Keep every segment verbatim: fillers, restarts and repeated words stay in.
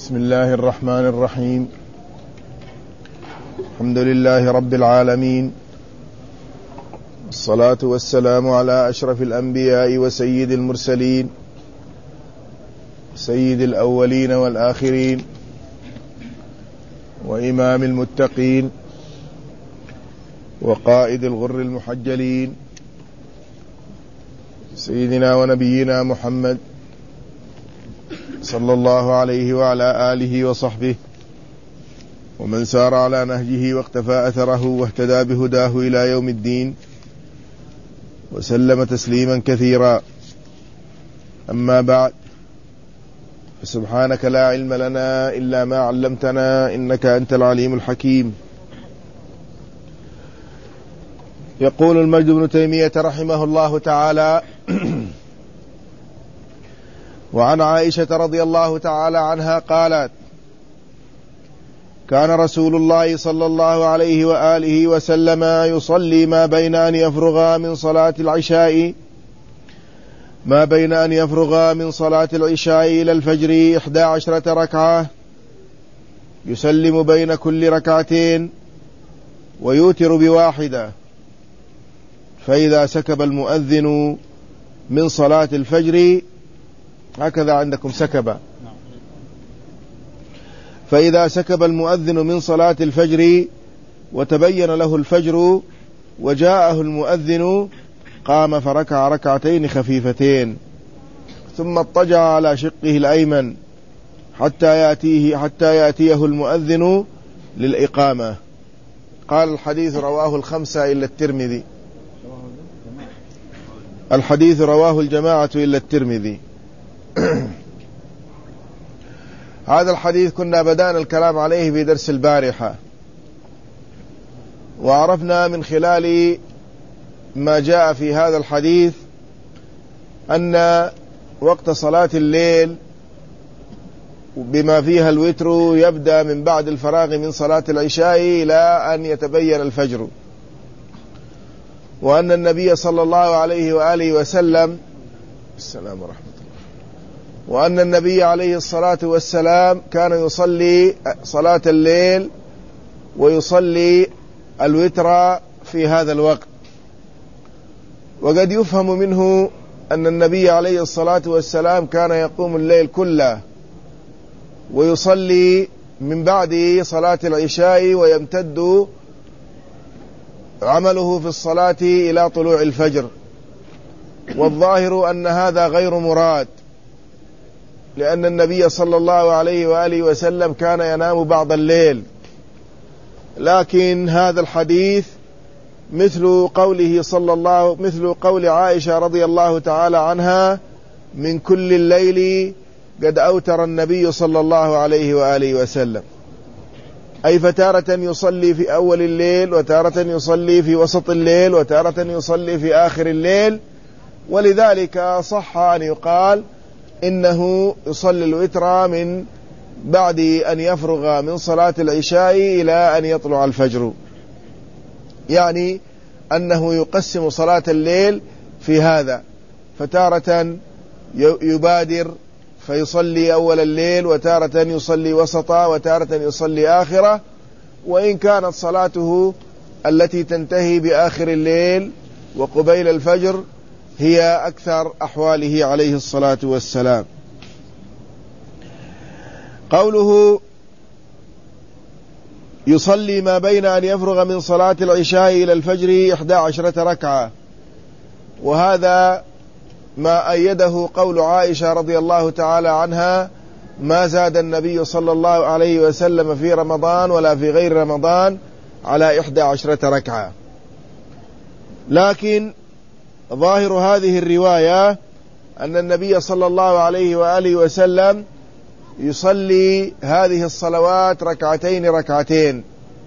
بسم الله الرحمن الرحيم. الحمد لله رب العالمين، الصلاة والسلام على أشرف الأنبياء وسيد المرسلين، سيد الأولين والآخرين، وإمام المتقين، وقائد الغر المحجلين، سيدنا ونبينا محمد صلى الله عليه وعلى آله وصحبه ومن سار على نهجه واقتفى أثره واهتدى بهداه إلى يوم الدين، وسلم تسليما كثيرا. أما بعد، فسبحانك لا علم لنا إلا ما علمتنا إنك أنت العليم الحكيم. يقول المجد بن تيمية رحمه الله تعالى: وعن عائشة رضي الله تعالى عنها قالت: كان رسول الله صلى الله عليه وآله وسلم يصلي ما بين أن يفرغ من صلاة العشاء ما بين أن يفرغ من صلاة العشاء إلى الفجر إحدى عشرة ركعة، يسلم بين كل ركعتين ويوتر بواحدة، فإذا سكب المؤذن من صلاة الفجر، هكذا عندكم سكب، فإذا سكب المؤذن من صلاة الفجر وتبين له الفجر وجاءه المؤذن قام فركع ركعتين خفيفتين، ثم اضطجع على شقه الأيمن حتى يأتيه حتى يأتيه المؤذن للإقامة. قال: الحديث رواه الخمسة إلا الترمذي. الحديث رواه الجماعة إلا الترمذي. هذا الحديث كنا بدأنا الكلام عليه في درس البارحة، وعرفنا من خلال ما جاء في هذا الحديث أن وقت صلاة الليل بما فيها الوتر يبدأ من بعد الفراغ من صلاة العشاء إلى أن يتبين الفجر، وأن النبي صلى الله عليه وآله وسلم السلام ورحمة الله وأن النبي عليه الصلاة والسلام كان يصلي صلاة الليل ويصلي الوتر في هذا الوقت. وقد يفهم منه أن النبي عليه الصلاة والسلام كان يقوم الليل كله ويصلي من بعد صلاة العشاء ويمتد عمله في الصلاة إلى طلوع الفجر، والظاهر أن هذا غير مراد، لأن النبي صلى الله عليه وآله وسلم كان ينام بعض الليل. لكن هذا الحديث مثل قوله صلى الله مثل قول عائشة رضي الله تعالى عنها: من كل الليل قد أوتر النبي صلى الله عليه وآله وسلم، أي فتارة يصلي في أول الليل، وتارة يصلي في وسط الليل، وتارة يصلي في آخر الليل. ولذلك صح أن يقال إنه يصلي الوتر من بعد أن يفرغ من صلاة العشاء إلى أن يطلع الفجر، يعني أنه يقسم صلاة الليل في هذا، فتارة يبادر فيصلي أول الليل، وتارة يصلي وسطا، وتارة يصلي آخرة، وإن كانت صلاته التي تنتهي بآخر الليل وقبيل الفجر هي أكثر أحواله عليه الصلاة والسلام. قوله يصلي ما بين أن يفرغ من صلاة العشاء إلى الفجر إحدى عشرة ركعة، وهذا ما أيده قول عائشة رضي الله تعالى عنها: ما زاد النبي صلى الله عليه وسلم في رمضان ولا في غير رمضان على إحدى عشرة ركعة. لكن ظاهر هذه الرواية أن النبي صلى الله عليه وآله وسلم يصلي هذه الصلوات ركعتين ركعتين،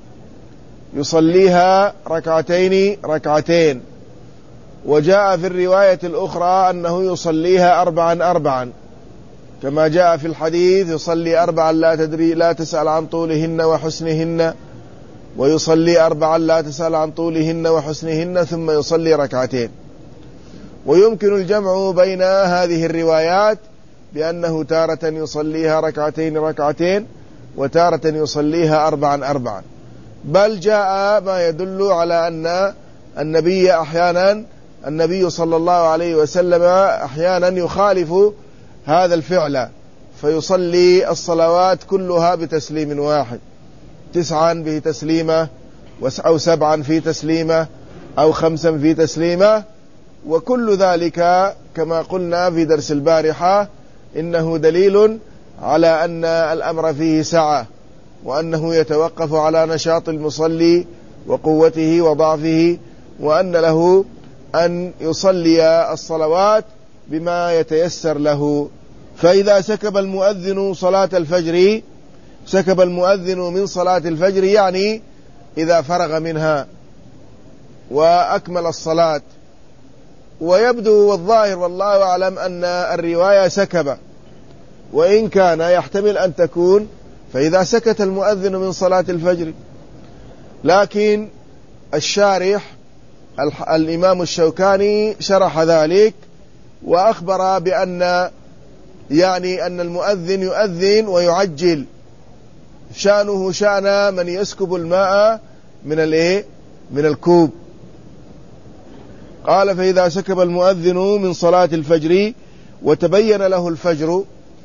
يصليها ركعتين ركعتين. وجاء في الرواية الأخرى أنه يصليها أربعا أربعا، كما جاء في الحديث: يصلي أربعا لا تدري لا تسأل عن طولهن وحسنهن، ويصلي أربعا لا تسأل عن طولهن وحسنهن، ثم يصلي ركعتين. ويمكن الجمع بين هذه الروايات بأنه تارة يصليها ركعتين ركعتين وتارة يصليها أربعا أربعا، بل جاء ما يدل على أن النبي أحيانا النبي صلى الله عليه وسلم أحيانا يخالف هذا الفعل فيصلي الصلوات كلها بتسليم واحد، تسعا في تسليمة أو سبعا في تسليمة أو خمسا في تسليمة، وكل ذلك كما قلنا في درس البارحة إنه دليل على أن الأمر فيه سعة، وأنه يتوقف على نشاط المصلي وقوته وضعفه، وأن له أن يصلي الصلوات بما يتيسر له. فإذا سكب المؤذن صلاة الفجر سكب المؤذن من صلاة الفجر، يعني إذا فرغ منها وأكمل الصلاة. ويبدو والظاهر والله أعلم أن الرواية سكب، وإن كان يحتمل أن تكون فإذا سكت المؤذن من صلاة الفجر، لكن الشارح الإمام الشوكاني شرح ذلك وأخبر بأن يعني أن المؤذن يؤذن ويعجل، شأنه شأن من يسكب الماء من الايه من الكوب. قال فإذا سكب المؤذن من صلاة الفجر وتبين له الفجر،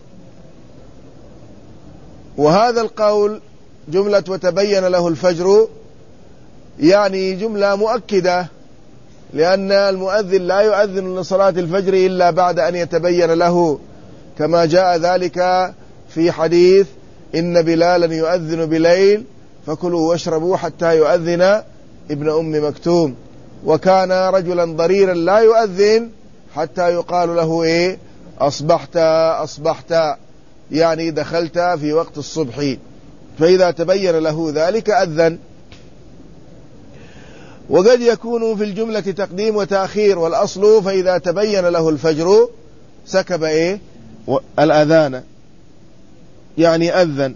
وهذا القول جملة وتبين له الفجر يعني جملة مؤكدة، لأن المؤذن لا يؤذن لصلاة الفجر إلا بعد أن يتبين له، كما جاء ذلك في حديث إن بلالا يؤذن بليل فكلوا واشربوا حتى يؤذن ابن أم مكتوم، وكان رجلا ضريرا لا يؤذن حتى يقال له إيه أصبحت أصبحت، يعني دخلت في وقت الصبح، فإذا تبين له ذلك أذن. وقد يكون في الجملة تقديم وتأخير، والأصل فإذا تبين له الفجر سكب إيه الأذان، يعني أذن.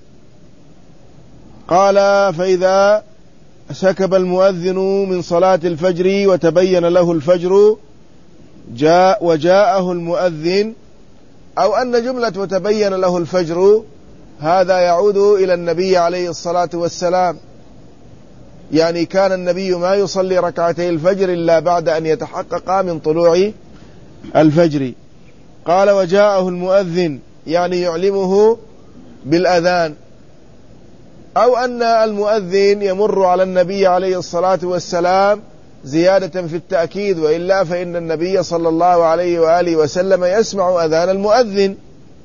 قال فإذا سكب المؤذن من صلاة الفجر وتبين له الفجر جاء وجاءه المؤذن، أو أن جملة وتبين له الفجر هذا يعود إلى النبي عليه الصلاة والسلام، يعني كان النبي ما يصلي ركعتي الفجر إلا بعد أن يتحقق من طلوع الفجر. قال وجاءه المؤذن يعني يعلمه بالأذان، أو أن المؤذن يمر على النبي عليه الصلاة والسلام زيادة في التأكيد، وإلا فإن النبي صلى الله عليه وآله وسلم يسمع أذان المؤذن.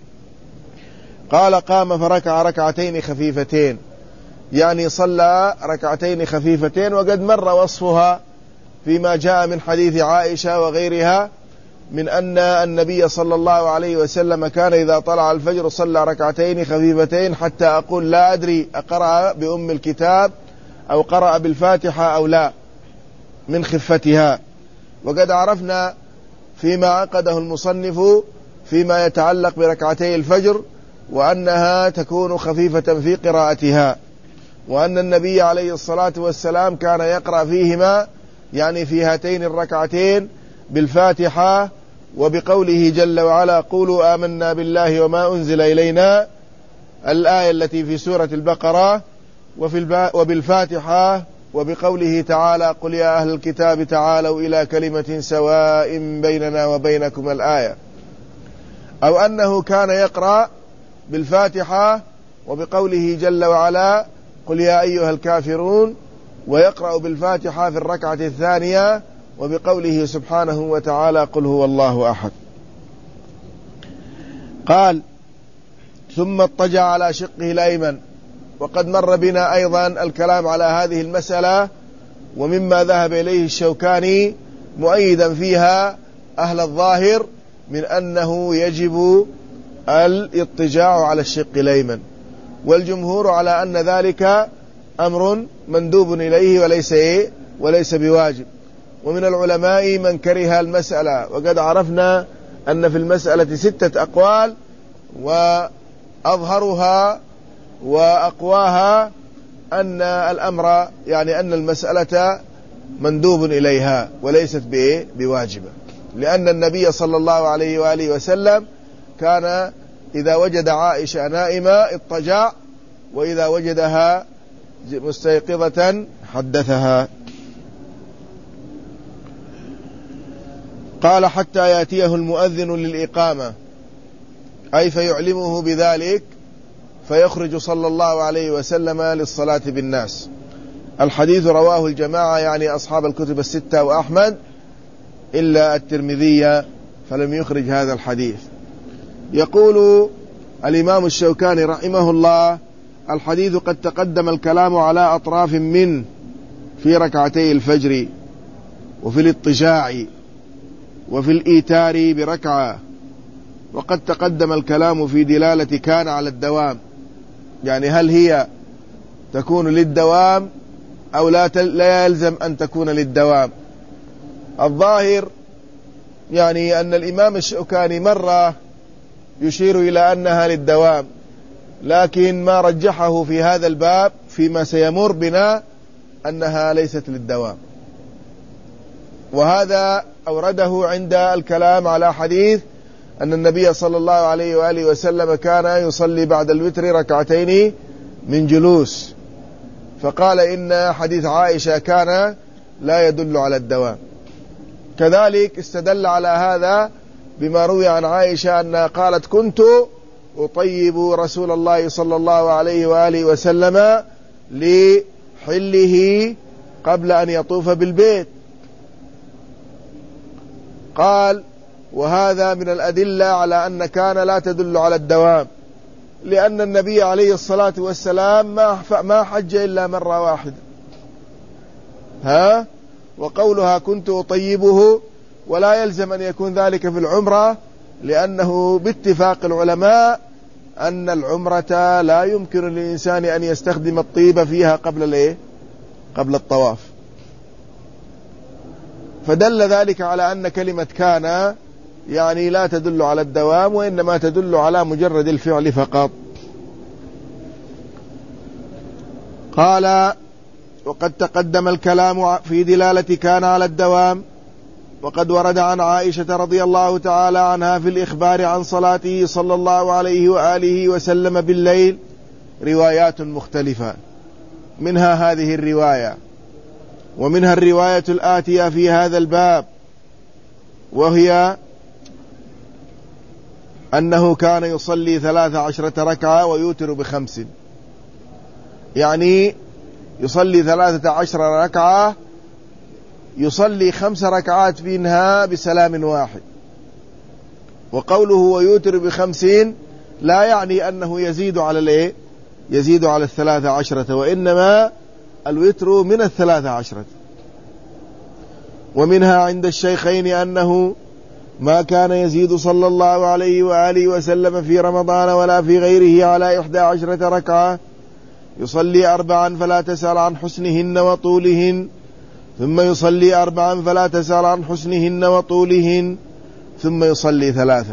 قال قام فركع ركعتين خفيفتين، يعني صلى ركعتين خفيفتين، وقد مر وصفها فيما جاء من حديث عائشة وغيرها من أن النبي صلى الله عليه وسلم كان إذا طلع الفجر صلى ركعتين خفيفتين، حتى أقول لا أدري أقرأ بأم الكتاب أو قرأ بالفاتحة أو لا من خفتها. وقد عرفنا فيما عقده المصنف فيما يتعلق بركعتي الفجر وأنها تكون خفيفة في قراءتها، وأن النبي عليه الصلاة والسلام كان يقرأ فيهما يعني في هاتين الركعتين بالفاتحة وبقوله جل وعلا قولوا آمنا بالله وما أنزل إلينا، الآية التي في سورة البقرة، وفي وبالفاتحة وبقوله تعالى قل يا أهل الكتاب تعالوا إلى كلمة سواء بيننا وبينكم الآية، أو أنه كان يقرأ بالفاتحة وبقوله جل وعلا قل يا أيها الكافرون، ويقرأ بالفاتحة في الركعة الثانية وبقوله سبحانه وتعالى قل هو الله أحد. قال ثم اضطجع على شقه الأيمن، وقد مر بنا أيضا الكلام على هذه المسألة، ومما ذهب إليه الشوكاني مؤيدا فيها أهل الظاهر من أنه يجب الاضطجاع على الشق الأيمن، والجمهور على أن ذلك أمر مندوب إليه وليس إيه وليس بواجب. ومن العلماء من كره المسألة، وقد عرفنا أن في المسألة ستة أقوال، وأظهرها وأقواها أن الأمر يعني أن المسألة مندوب إليها وليست بواجبة، لأن النبي صلى الله عليه وآله وسلم كان إذا وجد عائشة نائمة اضطجع، وإذا وجدها مستيقظة حدثها. قال حتى يأتيه المؤذن للإقامة، أي فيعلمه بذلك فيخرج صلى الله عليه وسلم للصلاة بالناس. الحديث رواه الجماعة، يعني أصحاب الكتب الستة وأحمد، إلا الترمذي فلم يخرج هذا الحديث. يقول الإمام الشوكاني رحمه الله: الحديث قد تقدم الكلام على أطراف منه في ركعتي الفجر، وفي الاضطجاع، وفي الإيتار بركعة، وقد تقدم الكلام في دلالة كان على الدوام، يعني هل هي تكون للدوام أو لا, لا يلزم أن تكون للدوام. الظاهر يعني أن الإمام الشوكاني مرة يشير إلى أنها للدوام، لكن ما رجحه في هذا الباب فيما سيمر بنا أنها ليست للدوام، وهذا أورده عند الكلام على حديث أن النبي صلى الله عليه وآله وسلم كان يصلي بعد الوتر ركعتين من جلوس، فقال إن حديث عائشة كان لا يدل على الدوام. كذلك استدل على هذا بما روي عن عائشة أنها قالت: كنت أطيب رسول الله صلى الله عليه وآله وسلم لحله قبل أن يطوف بالبيت. قال: وهذا من الأدلة على أن كان لا تدل على الدوام، لأن النبي عليه الصلاة والسلام ما حج إلا مرة واحدة، ها وقولها كنت أطيبه، ولا يلزم أن يكون ذلك في العمرة، لأنه باتفاق العلماء أن العمرة لا يمكن للإنسان أن يستخدم الطيب فيها قبل الإيه؟ قبل الطواف. فدل ذلك على أن كلمة كان يعني لا تدل على الدوام، وإنما تدل على مجرد الفعل فقط. قال: وقد تقدم الكلام في دلالة كان على الدوام، وقد ورد عن عائشة رضي الله تعالى عنها في الإخبار عن صلاته صلى الله عليه وآله وسلم بالليل روايات مختلفة، منها هذه الرواية، ومنها الرواية الآتية في هذا الباب، وهي أنه كان يصلي ثلاث عشرة ركعة ويوتر بخمس، يعني يصلي ثلاثة عشر ركعة، يصلي خمس ركعات منها بسلام واحد. وقوله ويوتر بخمسين لا يعني أنه يزيد على الايه يزيد على الثلاثة عشرة، وإنما الوتر من الثلاثة عشرة. ومنها عند الشيخين أنه ما كان يزيد صلى الله عليه وآله وسلم في رمضان ولا في غيره على إحدى عشرة ركعة، يصلي أربعا فلا تسأل عن حسنهن وطولهن، ثم يصلي أربعا فلا تسأل عن حسنهن وطولهن، ثم يصلي ثلاثا.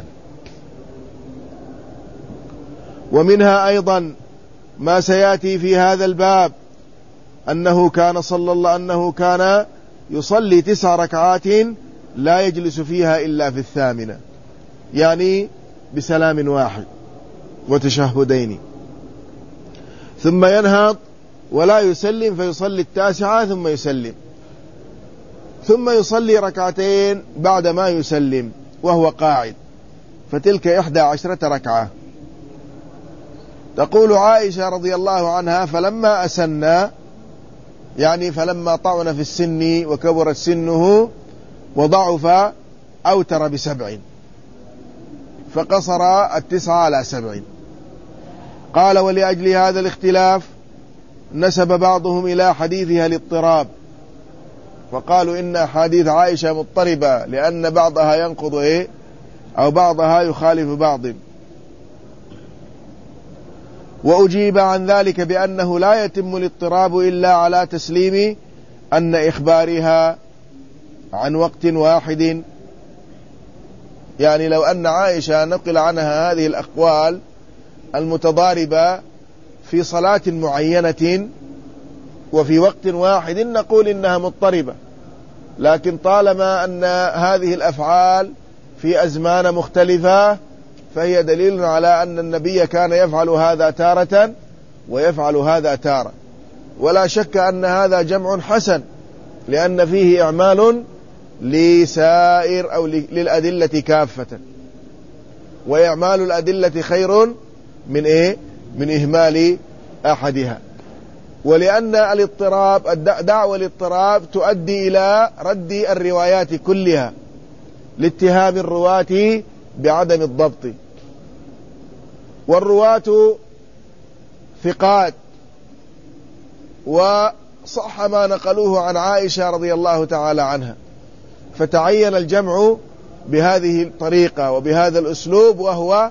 ومنها أيضا ما سيأتي في هذا الباب أنه كان صلى الله أنه كان يصلي تسع ركعات لا يجلس فيها إلا في الثامنة، يعني بسلام واحد وتشهدين، ثم ينهض ولا يسلم فيصلي التاسعة ثم يسلم، ثم يصلي ركعتين بعد ما يسلم وهو قاعد، فتلك إحدى عشرة ركعة. تقول عائشة رضي الله عنها: فلما أسنى، يعني فلما طعن في السن وكبرت سنه وضعف، أوتر بسبع، فقصر التسعة على سبع. قال: ولأجل هذا الاختلاف نسب بعضهم إلى حديثها الاضطراب، فقالوا إن حديث عائشة مضطربة لأن بعضها ينقض إيه أو بعضها يخالف بعض. وأجيب عن ذلك بأنه لا يتم الاضطراب إلا على تسليم أن إخبارها عن وقت واحد، يعني لو أن عائشة نقل عنها هذه الأقوال المتضاربة في صلاة معينة وفي وقت واحد نقول إنها مضطربة، لكن طالما أن هذه الأفعال في أزمان مختلفة فهي دليل على أن النبي كان يفعل هذا تارة ويفعل هذا تارة. ولا شك أن هذا جمع حسن، لأن فيه إعمال لسائر أو للأدلة كافة، وإعمال الأدلة خير من إيه؟ من إهمال أحدها. ولأن الاضطراب دعوى الاضطراب تؤدي إلى رد الروايات كلها لاتهام الرواة بعدم الضبط، والرواة ثقات، وصح ما نقلوه عن عائشة رضي الله تعالى عنها، فتعين الجمع بهذه الطريقة وبهذا الأسلوب، وهو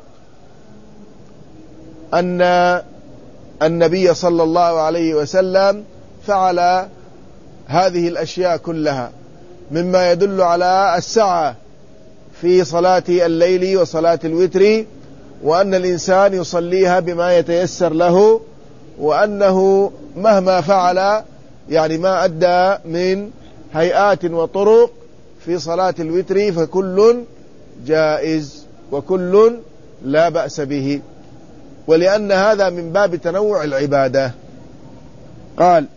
أن النبي صلى الله عليه وسلم فعل هذه الأشياء كلها، مما يدل على السعة في صلاة الليل وصلاة الوتر، وأن الإنسان يصليها بما يتيسر له، وأنه مهما فعل يعني ما أدى من هيئات وطرق في صلاة الوتر فكل جائز وكل لا بأس به، ولأن هذا من باب تنوع العبادة. قال: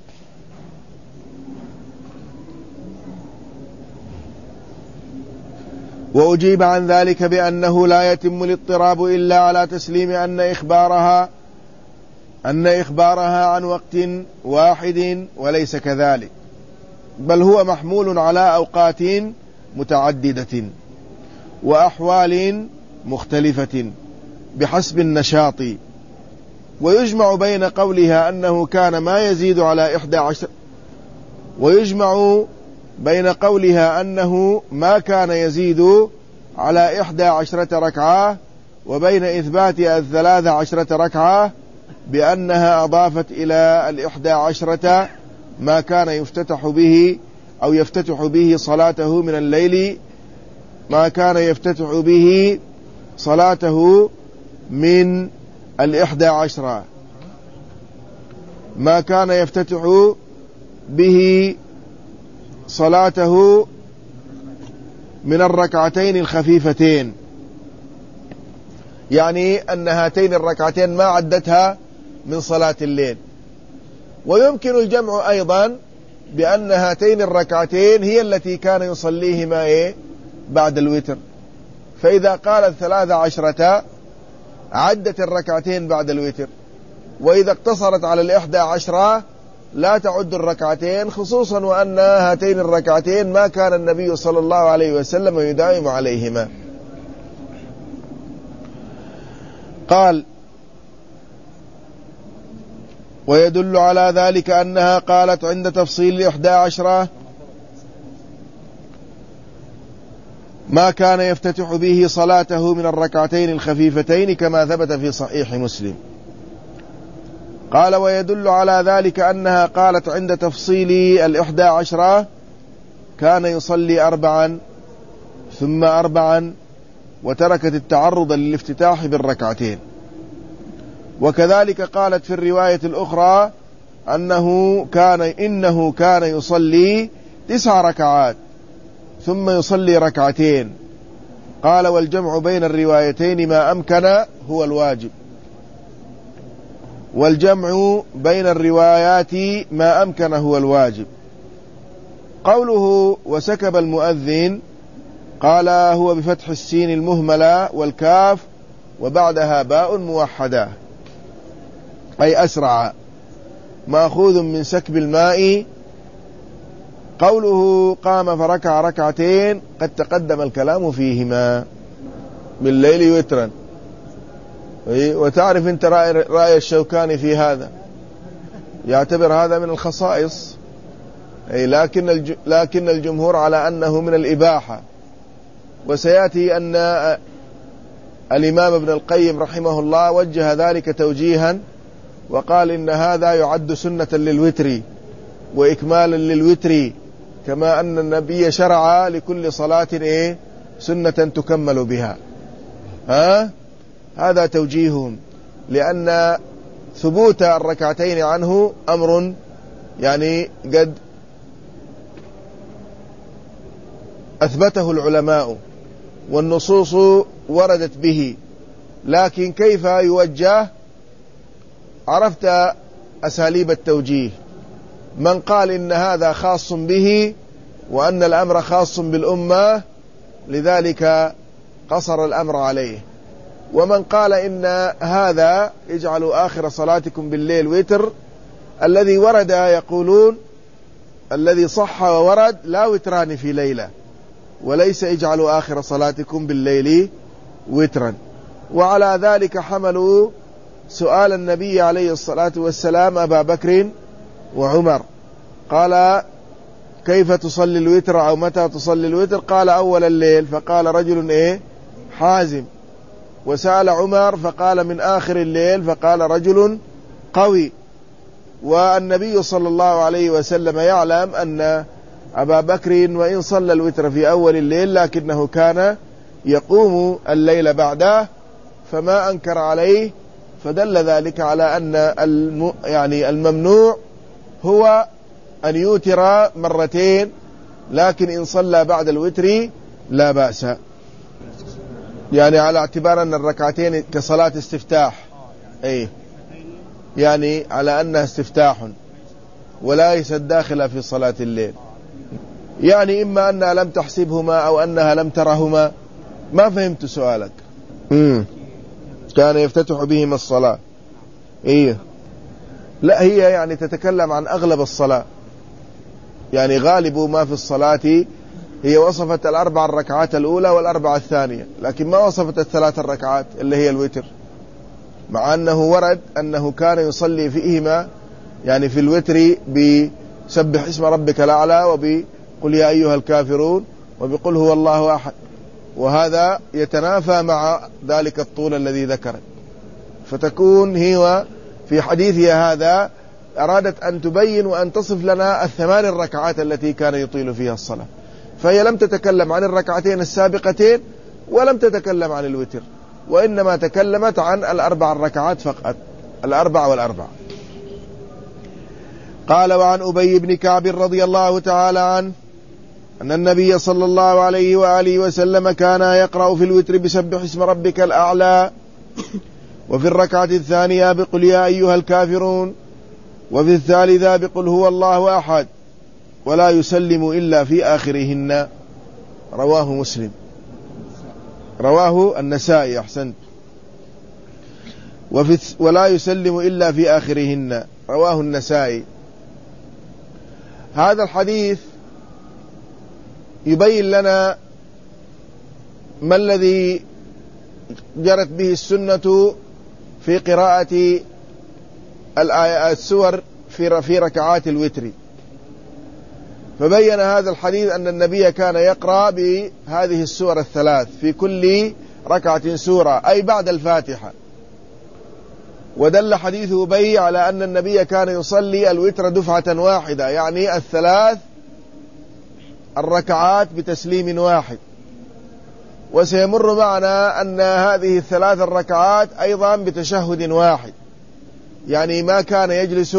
وأجيب عن ذلك بأنه لا يتم الاضطراب إلا على تسليم أن إخبارها أن إخبارها عن وقت واحد وليس كذلك، بل هو محمول على أوقات متعددة وأحوال مختلفة بحسب النشاط. ويجمع بين قولها أنه كان ما يزيد على إحدى عشر ويجمع بين قولها أنه ما كان يزيد على إحدى عشرة ركعة وبين إثبات الثلاث عشرة ركعة بأنها أضافت إلى الإحدى عشرة ما كان يفتتح به أو يفتتح به صلاته من الليل ما كان يفتتح به صلاته من الإحدى عشرة ما كان يفتتح به صلاته من الركعتين الخفيفتين، يعني أن هاتين الركعتين ما عدتها من صلاة الليل. ويمكن الجمع أيضا بأن هاتين الركعتين هي التي كان يصليهما إيه؟ بعد الوتر، فإذا قال الثلاث عشرة عدت الركعتين بعد الوتر، وإذا اقتصرت على الإحدى عشرة لا تعد الركعتين، خصوصا وأن هاتين الركعتين ما كان النبي صلى الله عليه وسلم يداوم عليهما. قال: ويدل على ذلك أنها قالت عند تفصيل الإحدى عشرة ما كان يفتتح به صلاته من الركعتين الخفيفتين كما ثبت في صحيح مسلم. قال: ويدل على ذلك أنها قالت عند تفصيل الإحدى عشرة كان يصلي أربعا ثم أربعا، وتركت التعرض للافتتاح بالركعتين. وكذلك قالت في الرواية الأخرى أنه كان إنه كان يصلي تسع ركعات ثم يصلي ركعتين. قال: والجمع بين الروايتين ما أمكن هو الواجب والجمع بين الروايات ما أمكن هو الواجب. قوله وسكب المؤذن قال هو بفتح السين المهملة والكاف وبعدها باء موحدة، أي أسرع، مأخوذ من سكب الماء. قوله قام فركع ركعتين قد تقدم الكلام فيهما بالليل وترا، وتعرف انت رأي, رأي الشوكاني في هذا، يعتبر هذا من الخصائص، أي لكن, الج... لكن الجمهور على أنه من الإباحة. وسيأتي أن الإمام ابن القيم رحمه الله وجه ذلك توجيها وقال إن هذا يعد سنة للوتر وإكمالا للوتر، كما أن النبي شرع لكل صلاة إيه؟ سنة تكمل بها. ها؟ هذا توجيههم، لأن ثبوت الركعتين عنه أمر يعني قد أثبته العلماء والنصوص وردت به، لكن كيف يوجه؟ عرفت أساليب التوجيه. من قال إن هذا خاص به وأن الأمر خاص بالأمة لذلك قصر الأمر عليه، ومن قال إن هذا اجعلوا آخر صلاتكم بالليل وتر، الذي ورد يقولون الذي صح وورد لا وتران في ليلة، وليس اجعلوا آخر صلاتكم بالليل وترا. وعلى ذلك حملوا سؤال النبي عليه الصلاة والسلام أبا بكر وعمر، قال كيف تصلي الوتر أو متى تصلي الوتر؟ قال أول الليل، فقال رجل إيه حازم. وسأل عمر فقال من آخر الليل، فقال رجل قوي. والنبي صلى الله عليه وسلم يعلم أن أبا بكر وإن صلى الوتر في أول الليل لكنه كان يقوم الليل بعده، فما أنكر عليه، فدل ذلك على أن الم يعني الممنوع هو أن يوتر مرتين، لكن إن صلى بعد الوتر لا بأس، يعني على اعتبار أن الركعتين كصلاة استفتاح، أي يعني على أنها استفتاح وليست داخلة في صلاة الليل، يعني إما أنها لم تحسبهما أو أنها لم ترهما. ما فهمت سؤالك. مم. كان يفتتح بهما الصلاة. إيه لا، هي يعني تتكلم عن أغلب الصلاة، يعني غالب ما في الصلاة. هي وصفت الأربع الركعات الأولى والأربع الثانية، لكن ما وصفت الثلاث الركعات اللي هي الوتر، مع أنه ورد أنه كان يصلي فيهما يعني في الوتر بسبح اسم ربك الأعلى وبقل يا أيها الكافرون وبقل هو الله أحد، وهذا يتنافى مع ذلك الطول الذي ذكره. فتكون هي في حديثها هذا أرادت أن تبين وأن تصف لنا الثمان الركعات التي كان يطيل فيها الصلاة، فهي لم تتكلم عن الركعتين السابقتين ولم تتكلم عن الوتر، وإنما تكلمت عن الأربع الركعات فقط، الأربع والأربع. قال وعن أبي بن كعب رضي الله تعالى عنه أن النبي صلى الله عليه وآله وسلم كان يقرأ في الوتر بسبح اسم ربك الأعلى، وفي الركعة الثانية بقل يا أيها الكافرون، وفي الثالثة بقل هو الله أحد، ولا يسلم إلا في آخرهن. رواه مسلم، رواه النسائي، أحسنت. وفي ولا يسلم إلا في آخرهن، رواه النسائي. هذا الحديث يبين لنا ما الذي جرت به السنة في قراءة السور في ركعات الوتر. فبين هذا الحديث أن النبي كان يقرأ بهذه السور الثلاث في كل ركعة سورة، أي بعد الفاتحة. ودل حديث أبي على أن النبي كان يصلي الوتر دفعة واحدة، يعني الثلاث الركعات بتسليم واحد. وسيمر معنا أن هذه الثلاث الركعات أيضا بتشهد واحد، يعني ما كان يجلس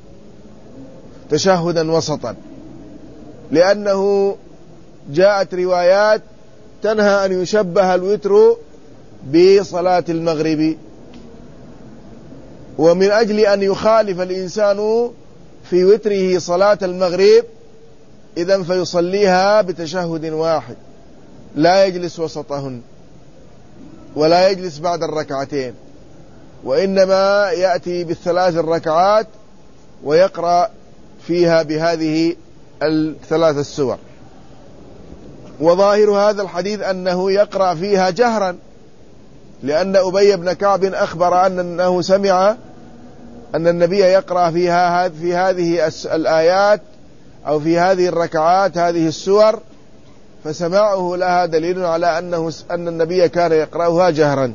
تشهدا وسطا، لأنه جاءت روايات تنهى أن يشبه الوتر بصلاة المغرب، ومن أجل أن يخالف الإنسان في وتره صلاة المغرب إذن فيصليها بتشهد واحد، لا يجلس وسطهن ولا يجلس بعد الركعتين، وإنما يأتي بالثلاث الركعات ويقرأ فيها بهذه الثلاث السور. وظاهر هذا الحديث أنه يقرأ فيها جهرا، لأن أبي بن كعب أخبر أنه سمع أن النبي يقرأ فيها في هذه الآيات أو في هذه الركعات هذه السور، فسماعه لها دليل على أنه أن النبي كان يقرأها جهرا.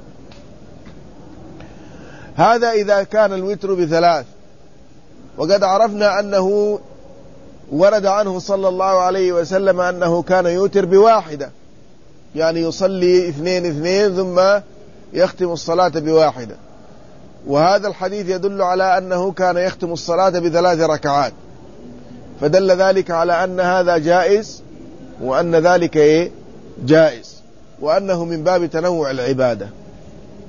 هذا إذا كان الوتر بثلاث. وقد عرفنا أنه ورد عنه صلى الله عليه وسلم أنه كان يوتر بواحدة، يعني يصلي اثنين اثنين ثم يختم الصلاة بواحدة. وهذا الحديث يدل على أنه كان يختم الصلاة بثلاث ركعات، فدل ذلك على أن هذا جائز، وأن ذلك إيه؟ جائز، وأنه من باب تنوع العبادة.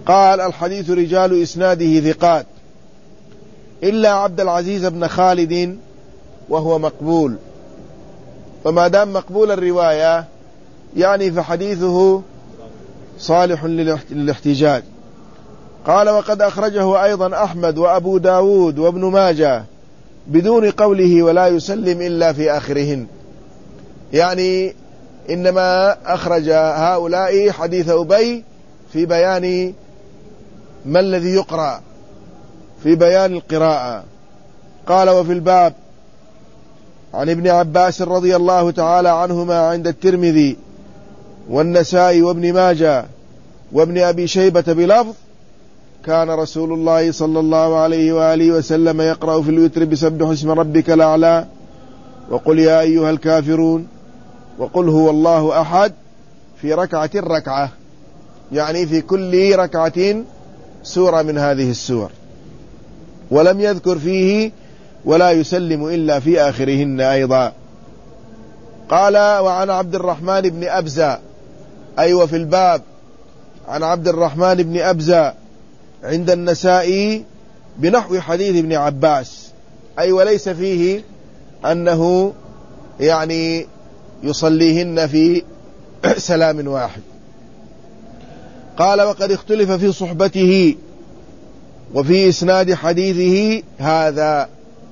قال: الحديث رجال إسناده ثقات إلا عبد العزيز بن خالد وهو مقبول. فما دام مقبول الرواية يعني فحديثه صالح للاحتجاج. قال: وقد أخرجه أيضا أحمد وأبو داود وابن ماجه بدون قوله ولا يسلم إلا في آخرهن، يعني إنما أخرج هؤلاء حديث أبي في بيان ما الذي يقرأ، في بيان القراءة. قال: وفي الباب عن ابن عباس رضي الله تعالى عنهما عند الترمذي والنسائي وابن ماجه وابن أبي شيبة بلفظ: كان رسول الله صلى الله عليه وآله وسلم يقرأ في الوتر بسبح اسم ربك الأعلى وقل يا أيها الكافرون وقل هو الله أحد في ركعة ركعة، يعني في كل ركعة سورة من هذه السور، ولم يذكر فيه ولا يسلم إلا في آخرهن أيضا. قال: وعن عبد الرحمن بن أبزة، أي وفي الباب عن عبد الرحمن بن أبزة عند النسائي بنحو حديث ابن عباس، أي وليس فيه أنه يعني يصليهن في سلام واحد. قال: وقد اختلف في صحبته وفي إسناد حديثه هذا.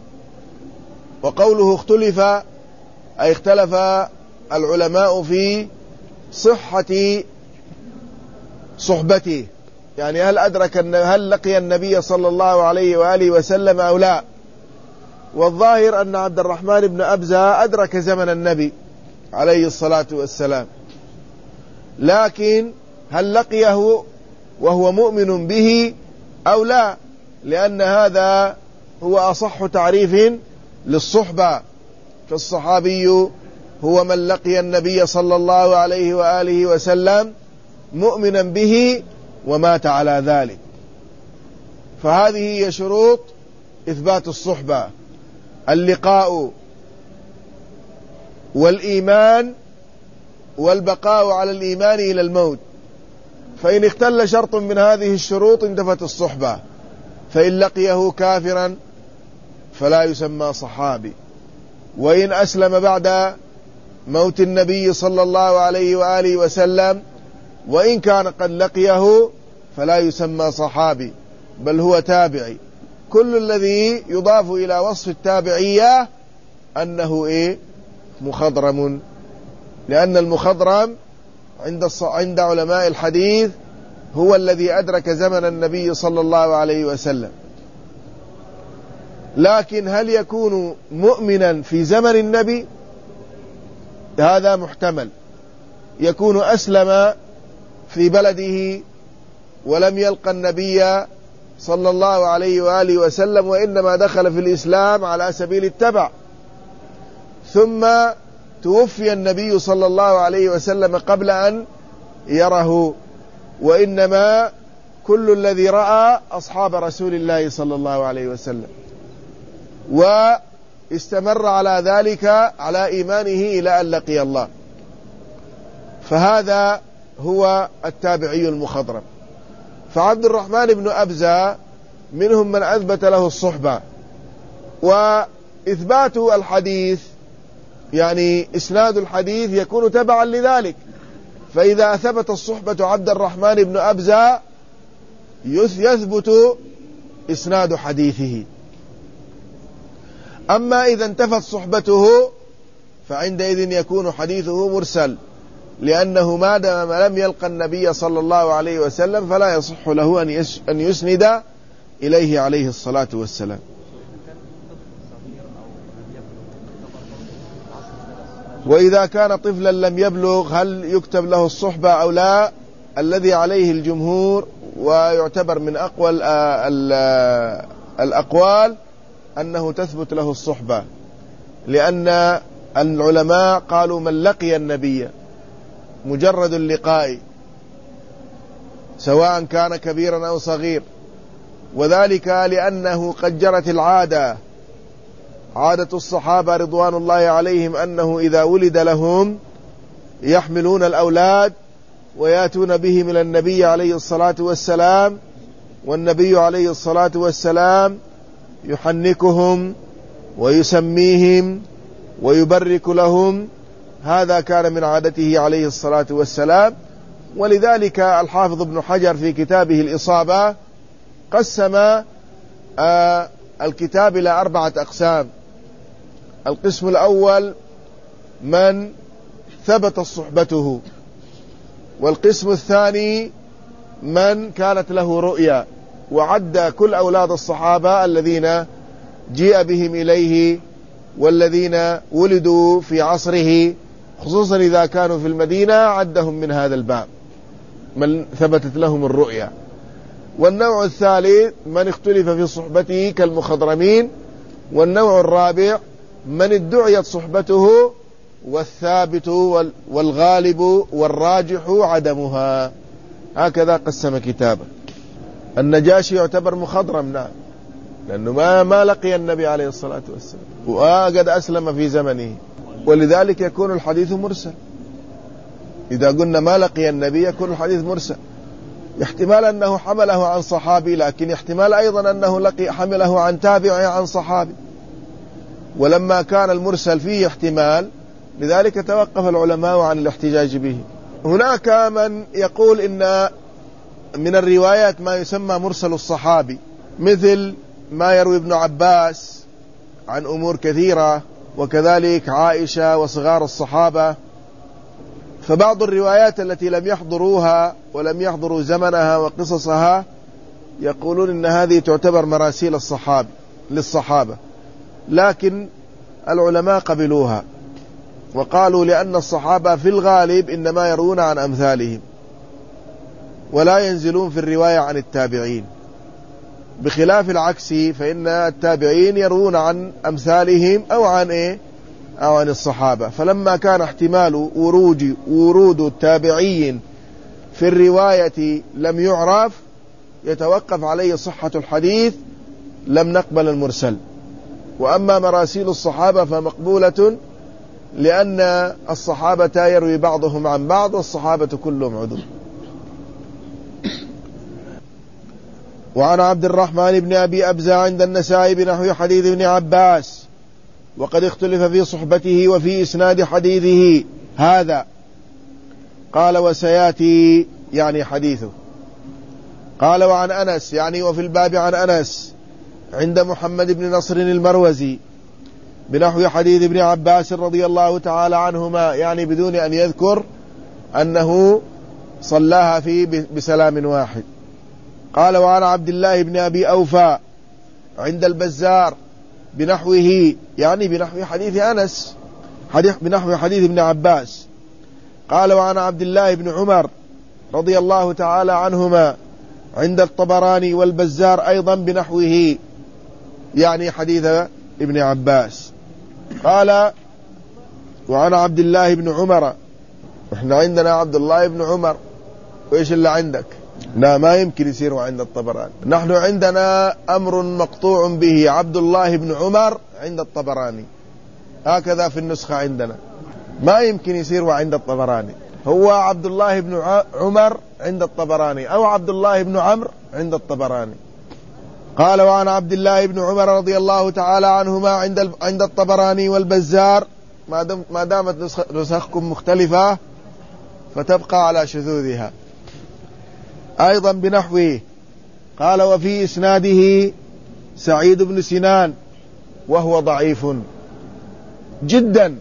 وقوله اختلف أي اختلف العلماء في صحة صحبته، يعني هل أدرك هل لقي النبي صلى الله عليه وآله وسلم أو لا. والظاهر أن عبد الرحمن بن أبزة أدرك زمن النبي عليه الصلاة والسلام، لكن هل لقيه وهو مؤمن به أو لا، لأن هذا هو أصح تعريف للصحبة. فالصحابي هو من لقي النبي صلى الله عليه وآله وسلم مؤمنا به ومات على ذلك. فهذه هي شروط إثبات الصحبة: اللقاء والإيمان والبقاء على الإيمان إلى الموت. فإن اختل شرط من هذه الشروط انتفت الصحبة، فإن لقيه كافرا فلا يسمى صحابي، وإن أسلم بعد موت النبي صلى الله عليه وآله وسلم وإن كان قد لقيه فلا يسمى صحابي، بل هو تابعي. كل الذي يضاف إلى وصف التابعية أنه إيه؟ مخضرم، لأن المخضرم عند عند علماء الحديث هو الذي أدرك زمن النبي صلى الله عليه وسلم. لكن هل يكون مؤمنا في زمن النبي؟ هذا محتمل، يكون أسلم في بلده ولم يلقى النبي صلى الله عليه وآله وسلم، وإنما دخل في الإسلام على سبيل التبع، ثم توفي النبي صلى الله عليه وسلم قبل أن يره، وإنما كل الذي رأى أصحاب رسول الله صلى الله عليه وسلم واستمر على ذلك على إيمانه إلى أن لقي الله، فهذا هو التابعي المخضرم. فعبد الرحمن بن أبزة منهم من أثبت له الصحبة، وإثبات الحديث يعني إسناد الحديث يكون تبعا لذلك. فإذا ثبت الصحبة عبد الرحمن بن أبزة يثبت إسناد حديثه. أما إذا انتفت صحبته فعندئذ يكون حديثه مرسل، لأنه ما دام لم يلقى النبي صلى الله عليه وسلم فلا يصح له أن يسند إليه عليه الصلاة والسلام. وإذا كان طفلا لم يبلغ هل يكتب له الصحبة أو لا؟ الذي عليه الجمهور ويعتبر من أقوى الأقوال أنه تثبت له الصحبة، لأن العلماء قالوا من لقي النبي مجرد اللقاء سواء كان كبيرا أو صغير، وذلك لأنه قد جرت العادة عادة الصحابة رضوان الله عليهم أنه إذا ولد لهم يحملون الأولاد وياتون به من النبي عليه الصلاة والسلام، والنبي عليه الصلاة والسلام يحنكهم ويسميهم ويبرك لهم. هذا كان من عادته عليه الصلاة والسلام. ولذلك الحافظ ابن حجر في كتابه الإصابة قسم آه الكتاب إلى أربعة أقسام. القسم الأول من ثبت صحبته، والقسم الثاني من كانت له رؤيا، وعد كل أولاد الصحابة الذين جيء بهم إليه والذين ولدوا في عصره، خصوصا إذا كانوا في المدينة، عدهم من هذا الباب من ثبتت لهم الرؤيا. والنوع الثالث من اختلف في صحبته كالمخضرمين. والنوع الرابع من ادعيت صحبته، والثابت والغالب والراجح عدمها. هكذا قسم كتابه. النجاشي يعتبر مخضرم، نعم، لأنه ما ما لقي النبي عليه الصلاة والسلام، وقد أسلم في زمنه، ولذلك يكون الحديث مرسل. إذا قلنا ما لقي النبي يكون الحديث مرسل. احتمال أنه حمله عن صحابي، لكن احتمال أيضا أنه لقي حمله عن تابعي عن صحابي. ولما كان المرسل فيه احتمال، لذلك توقف العلماء عن الاحتجاج به. هناك من يقول إن من الروايات ما يسمى مرسل الصحابي، مثل ما يروي ابن عباس عن أمور كثيرة، وكذلك عائشة وصغار الصحابة. فبعض الروايات التي لم يحضروها ولم يحضروا زمنها وقصصها يقولون إن هذه تعتبر مراسيل الصحابة للصحابة، لكن العلماء قبلوها وقالوا لأن الصحابة في الغالب إنما يروون عن أمثالهم ولا ينزلون في الرواية عن التابعين، بخلاف العكس فإن التابعين يروون عن أمثالهم أو عن إيه أو عن الصحابة. فلما كان احتمال ورود ورود التابعين في الرواية لم يعرف يتوقف عليه صحة الحديث، لم نقبل المرسل. وأما مراسيل الصحابة فمقبولة، لأن الصحابة يروي بعضهم عن بعض، والصحابة كلهم عدول. وعن عبد الرحمن بن أبي أبزة عند النسائي بنحو حديث ابن عباس، وقد اختلف في صحبته وفي إسناد حديثه هذا. قال وسياتي يعني حديثه. قال وعن أنس يعني وفي الباب عن أنس عند محمد بن نصر المروزي بنحو حديث ابن عباس رضي الله تعالى عنهما، يعني بدون أن يذكر أنه صلاها فيه بسلام واحد. قال وعن عبد الله بن أبي أوفى عند البزار بنحوه، يعني بنحو حديث أنس، حديث بنحو حديث ابن عباس. قال وعن عبد الله بن عمر رضي الله تعالى عنهما عند الطبراني والبزار أيضا بنحوه، يعني حديث ابن عباس. قال وعن عبد الله بن عمر، احنا عندنا عبد الله بن عمر، وإيش اللي عندك؟ لا، ما يمكن يصيروا عند الطبراني. نحن عندنا أمر مقطوع به، عبد الله بن عمر عند الطبراني، هكذا في النسخة عندنا، ما يمكن يصيروا عند الطبراني. هو عبد الله بن عمر عند الطبراني، أو عبد الله بن عمرو عند الطبراني. قال وعن عبد الله بن عمر رضي الله تعالى عنهما عند عند الطبراني والبزار، ما دامت نسخكم مختلفة فتبقى على شذوذها، أيضا بنحوه. قال وفي إسناده سعيد بن سنان وهو ضعيف جدا.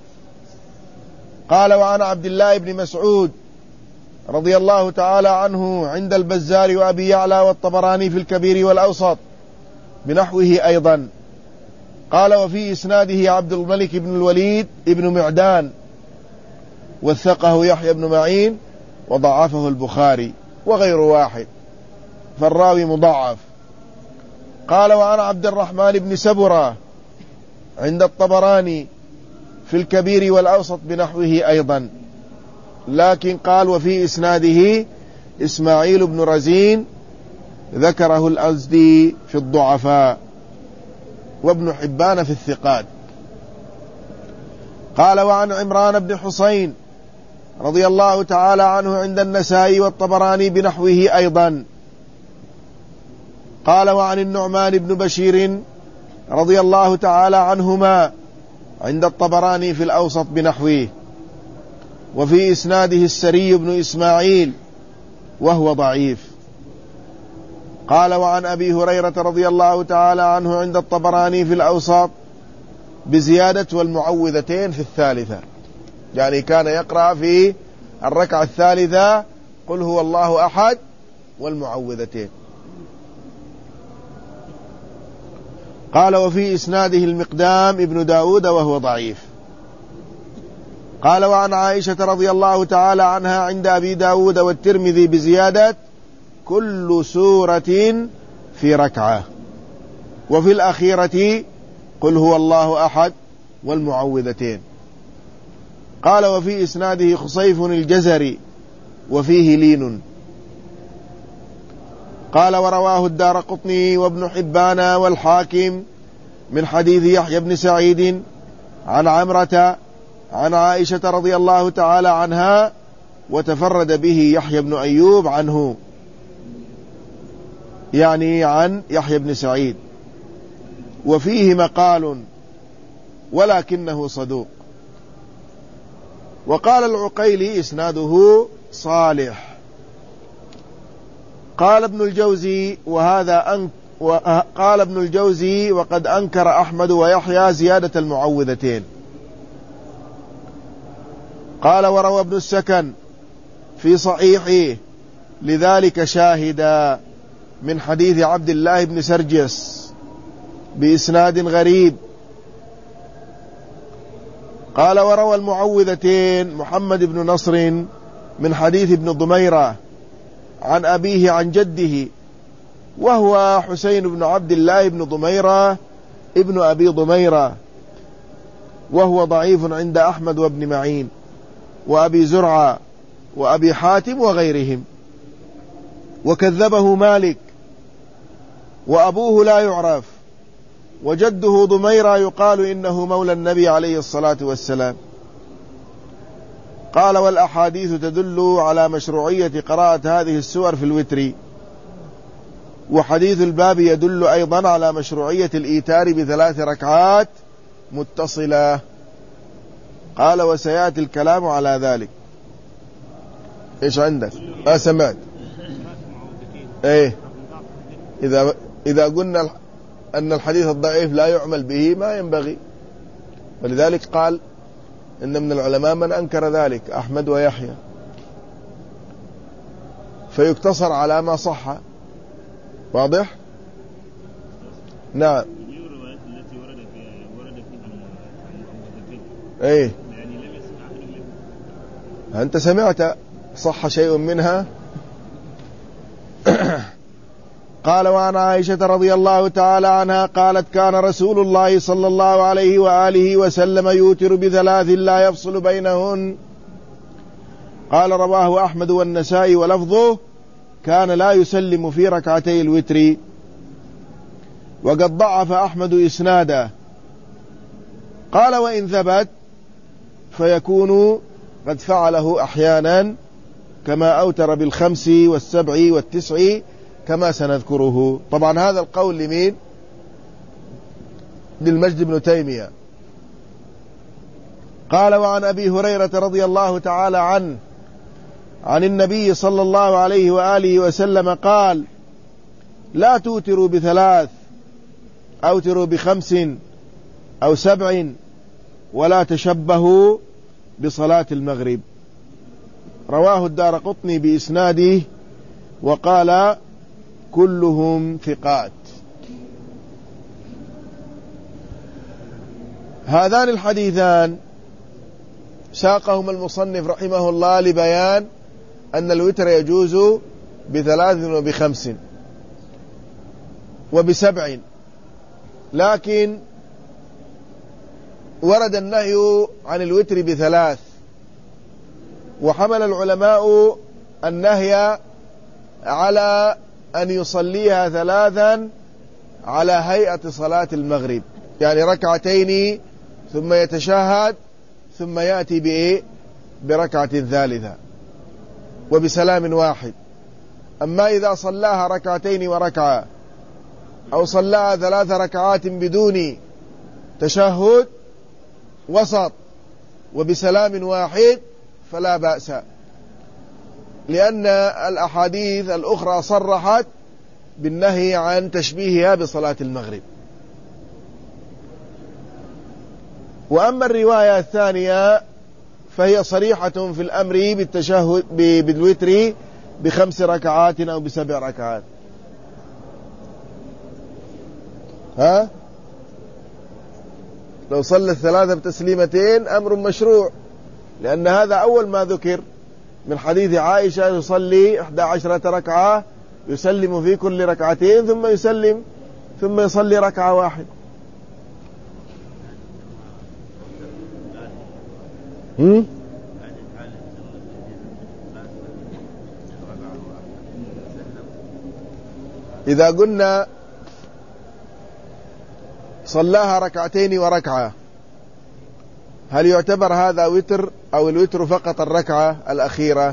قال وعن عبد الله بن مسعود رضي الله تعالى عنه عند البزار وأبي يعلى والطبراني في الكبير والأوسط بنحوه أيضا. قال وفي إسناده عبد الملك بن الوليد ابن معدان، وثقه يحيى بن معين وضعفه البخاري وغير واحد، فالراوي مضعف. قال وعن عبد الرحمن بن سبرة عند الطبراني في الكبير والأوسط بنحوه أيضا، لكن قال وفي إسناده إسماعيل بن رزين ذكره الأزدي في الضعفاء، وابن حبان في الثقات. قال وعن عمران بن حسين رضي الله تعالى عنه عند النسائي والطبراني بنحوه أيضا. قال وعن النعمان بن بشير رضي الله تعالى عنهما عند الطبراني في الأوسط بنحوه، وفي إسناده السري بن إسماعيل وهو ضعيف. قال وعن أبي هريرة رضي الله تعالى عنه عند الطبراني في الأوسط بزيادة والمعوذتين في الثالثة، يعني كان يقرأ في الركعة الثالثة قل هو الله أحد والمعوذتين. قال وفي إسناده المقدام ابن داود وهو ضعيف. قال وعن عائشة رضي الله تعالى عنها عند أبي داود والترمذي بزيادة كل سورة في ركعة، وفي الأخيرة قل هو الله أحد والمعوذتين. قال وفي إسناده خصيف الجزري وفيه لين. قال ورواه الدارقطني وابن حبان والحاكم من حديث يحيى بن سعيد عن عمرة عن عائشة رضي الله تعالى عنها، وتفرد به يحيى بن أيوب عنه، يعني عن يحيى بن سعيد، وفيه مقال ولكنه صدوق. وقال العقيلي إسناده صالح. قال ابن الجوزي وهذا أن وقال ابن الجوزي وقد أنكر أحمد ويحيى زيادة المعوذتين. قال وروى ابن السكن في صحيحه لذلك شاهدا من حديث عبد الله بن سرجس بإسناد غريب. قال وروى المعوذتين محمد بن نصر من حديث ابن ضميرة عن أبيه عن جده، وهو حسين بن عبد الله بن ضميرة ابن أبي ضميرة، وهو ضعيف عند أحمد وابن معين وأبي زرعة وأبي حاتم وغيرهم، وكذبه مالك، وأبوه لا يعرف، وجده ضميرة يقال إنه مولى النبي عليه الصلاة والسلام. قال والأحاديث تدل على مشروعية قراءة هذه السور في الوتر، وحديث الباب يدل أيضا على مشروعية الإيتار بثلاث ركعات متصلة. قال وسيأتي الكلام على ذلك. إيش عندك؟ ما سمعت. إيه إذا إذا قلنا أن الحديث الضعيف لا يعمل به ما ينبغي، ولذلك قال إن من العلماء من أنكر ذلك أحمد ويحيى، فيقتصر على ما صح. واضح؟ نعم. ايه أنت سمعت صح شيء منها؟ قال وعن عائشة رضي الله تعالى عنها قالت كان رسول الله صلى الله عليه وآله وسلم يوتر بثلاث لا يفصل بينهن. قال رواه أحمد والنسائي ولفظه كان لا يسلم في ركعتي الوتر، وقد ضعف أحمد إسناده. قال وإن ثبت فيكون قد فعله أحيانا كما أوتر بالخمس والسبع والتسع كما سنذكره. طبعا هذا القول لمين؟ للمجد بن تيمية. قال وعن أبي هريرة رضي الله تعالى عنه عن النبي صلى الله عليه وآله وسلم قال لا توتروا بثلاث، أوتروا بخمس أو سبع، ولا تشبهوا بصلاة المغرب. رواه الدارقطني بإسناده وقال كلهم ثقات. هذان الحديثان ساقهما المصنف رحمه الله لبيان أن الوتر يجوز بثلاث وبخمس وبسبع، لكن ورد النهي عن الوتر بثلاث، وحمل العلماء النهي على أن يصليها ثلاثا على هيئة صلاة المغرب، يعني ركعتين ثم يتشهد ثم يأتي بإيه؟ بركعة ثالثة وبسلام واحد. أما إذا صلاها ركعتين وركعة أو صلاها ثلاث ركعات بدون تشهد وسط وبسلام واحد فلا بأس، لأن الأحاديث الأخرى صرحت بالنهي عن تشبيهها بصلاة المغرب. وأما الرواية الثانية فهي صريحة في الأمر بالتشهد بالوتر بخمس ركعات أو بسبع ركعات. ها لو صلى الثلاثة بتسليمتين أمر مشروع، لأن هذا أول ما ذكر من حديث عائشة، يصلي إحدى عشرة ركعة يسلم في كل ركعتين ثم يسلم ثم يصلي ركعة واحد. هم؟ إذا قلنا صلاها ركعتين وركعة هل يعتبر هذا وتر أو الوتر فقط الركعة الأخيرة؟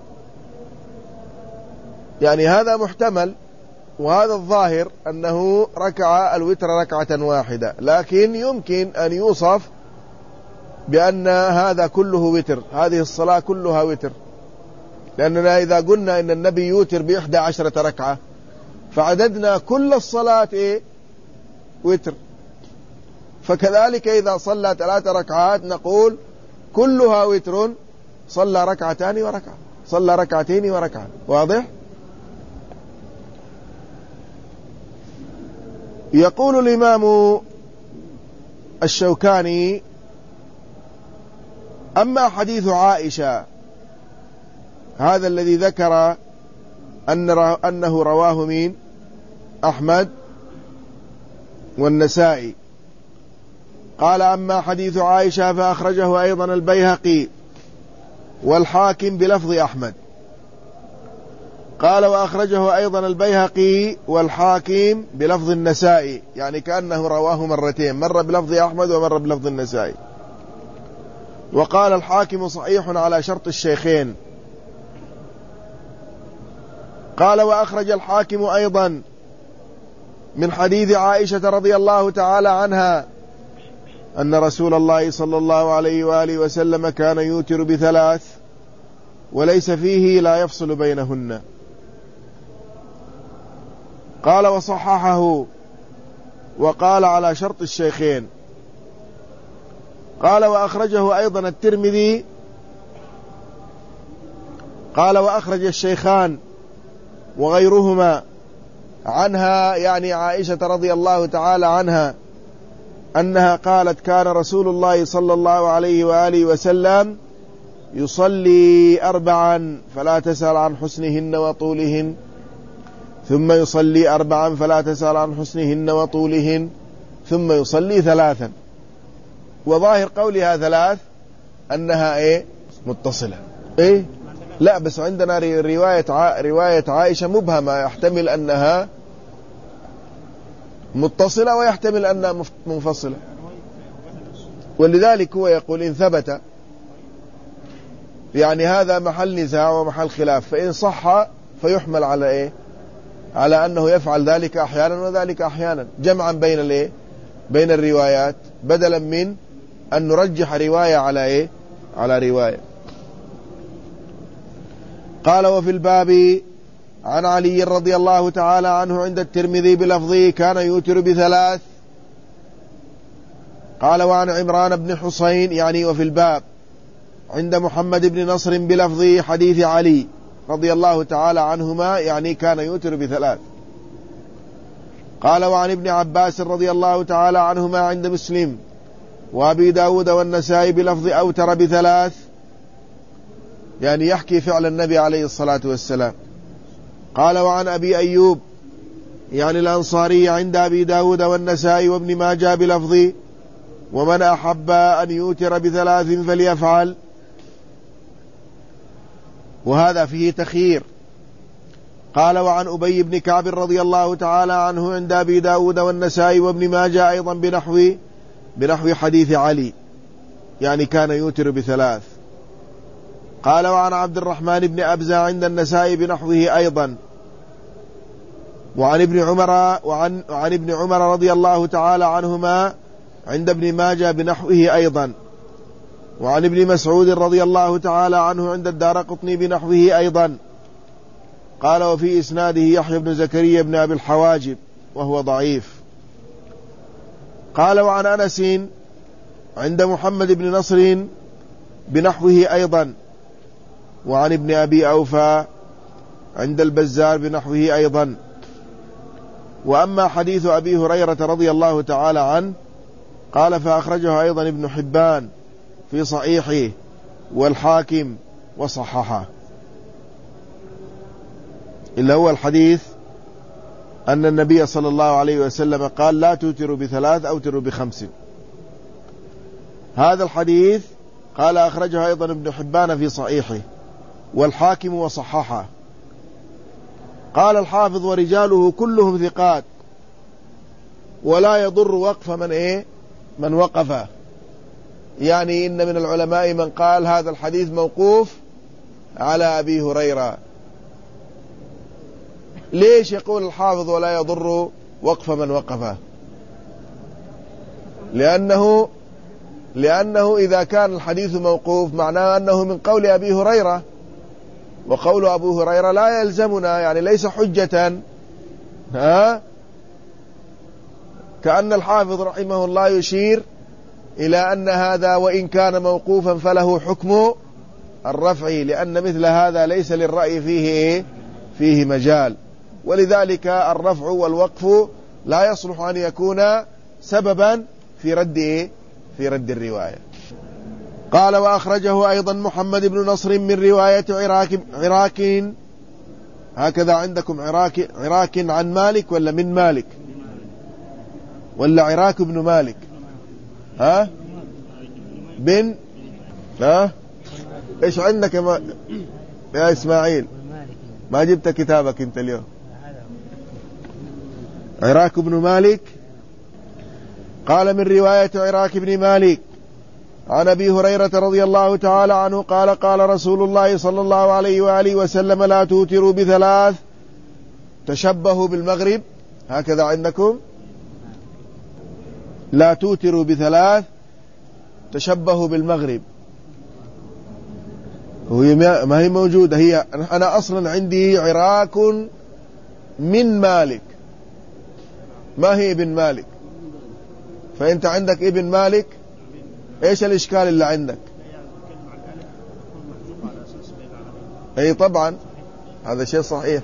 يعني هذا محتمل، وهذا الظاهر أنه ركع الوتر ركعة واحدة، لكن يمكن أن يوصف بأن هذا كله وتر، هذه الصلاة كلها وتر، لأننا إذا قلنا إن النبي يوتر بإحدى عشرة ركعة فعددنا كل الصلاة إيه؟ وتر. فكذلك إذا صلى ثلاث ركعات نقول كلها وتر، صلى ركعتان وركعة، صلى ركعتين وركعة. واضح؟ يقول الإمام الشوكاني: أما حديث عائشة هذا الذي ذكر أن أنه رواه مين؟ أحمد والنسائي. قال: أما حديث عائشة فأخرجه أيضا البيهقي والحاكم بلفظ أحمد. قال: وأخرجه أيضا البيهقي والحاكم بلفظ النسائي، يعني كأنه رواه مرتين، مرة بلفظ أحمد ومرة بلفظ النسائي. وقال الحاكم: صحيح على شرط الشيخين. قال: وأخرج الحاكم أيضا من حديث عائشة رضي الله تعالى عنها أن رسول الله صلى الله عليه وآله وسلم كان يوتر بثلاث وليس فيه لا يفصل بينهن. قال: وصححه وقال على شرط الشيخين. قال: وأخرجه أيضا الترمذي. قال: وأخرج الشيخان وغيرهما عنها، يعني عائشة رضي الله تعالى عنها، أنها قالت: كان رسول الله صلى الله عليه وآله وسلم يصلي أربعا فلا تسأل عن حسنهن وطولهن، ثم يصلي أربعا فلا تسأل عن حسنهن وطولهن، ثم يصلي ثلاثا. وظاهر قولها ثلاث أنها إيه؟ متصلة. إيه؟ لا، بس عندنا رواية ع... رواية عائشة مبهمة، يحتمل أنها متصلة ويحتمل أنها منفصلة، ولذلك هو يقول إن ثبت، يعني هذا محل نزاع ومحل خلاف، فإن صح فيحمل على إيه؟ على أنه يفعل ذلك أحيانا وذلك أحيانا، جمعا بين الإيه؟ بين الروايات، بدلا من أن نرجح رواية على إيه؟ على رواية. قال: وفي الباب عن علي رضي الله تعالى عنه عند الترمذي بلفظه كان يوتر بثلاث. قال: وعن عمران بن حسين، يعني وفي الباب عند محمد بن نصر بلفظه حديث علي رضي الله تعالى عنهما، يعني كان يوتر بثلاث. قال: وعن ابن عباس رضي الله تعالى عنهما عند مسلم وأبي داود والنسائي بلفظ أوتر بثلاث، يعني يحكي فعل النبي عليه الصلاة والسلام. قال: وعن أبي أيوب، يعني الأنصاري عند أبي داود والنسائي وابن ماجه بلفظ ومن أحب أن يوتر بثلاث فليفعل، وهذا فيه تخيير. قال: وعن أبي بن كعب رضي الله تعالى عنه عند أبي داود والنسائي وابن ماجه أيضا بنحو بنحو حديث علي، يعني كان يوتر بثلاث. قال وعن عبد الرحمن بن أبزة عند النسائي بنحوه أيضا، وعن ابن عمر وعن, وعن ابن عمر رضي الله تعالى عنهما عند ابن ماجه بنحوه أيضا، وعن ابن مسعود رضي الله تعالى عنه عند الدارقطني بنحوه أيضا. قال وفي إسناده يحيى بن زكريا بن أبي الحواجب وهو ضعيف. قال وعن أنس عند محمد بن نصر بنحوه أيضا، وعن ابن أبي أوفى عند البزار بنحوه أيضا. وأما حديث أبي هريرة رضي الله تعالى عنه قال فأخرجه أيضا ابن حبان في صحيحه والحاكم وصححه، إلا هو الحديث أن النبي صلى الله عليه وسلم قال لا توتروا بثلاث أوتروا بخمس. هذا الحديث قال أخرجه أيضا ابن حبان في صحيحه والحاكم وصححه. قال الحافظ ورجاله كلهم ثقات ولا يضر وقف من إيه من وقف، يعني إن من العلماء من قال هذا الحديث موقوف على أبي هريرة. ليش يقول الحافظ ولا يضر وقف من وقفه؟ لأنه لأنه إذا كان الحديث موقوف معناه أنه من قول أبي هريرة، وقول أبو هريرة لا يلزمنا، يعني ليس حجة. ها كأن الحافظ رحمه الله يشير إلى أن هذا وإن كان موقوفا فله حكم الرفع، لأن مثل هذا ليس للرأي فيه إيه؟ فيه مجال، ولذلك الرفع والوقف لا يصلح أن يكون سببا في رد إيه؟ في رد الرواية. قال وأخرجه أيضا محمد بن نصر من رواية عراك, عراك هكذا عندكم عراك, عراك عن مالك ولا من مالك ولا عراك بن مالك؟ ها بن ها إيش عندك ما يا إسماعيل؟ ما جبت كتابك أنت اليوم؟ عراك بن مالك. قال من رواية عراك بن مالك عن أبي هريرة رضي الله تعالى عنه قال قال رسول الله صلى الله عليه وآله وسلم لا توتروا بثلاث تشبهوا بالمغرب. هكذا عندكم لا توتروا بثلاث تشبهوا بالمغرب، وهي ما هي موجودة. هي أنا أصلا عندي عراك من مالك، ما هي ابن مالك، فأنت عندك ابن مالك. إيش الإشكال اللي عندك؟ أي طبعا هذا شيء صحيح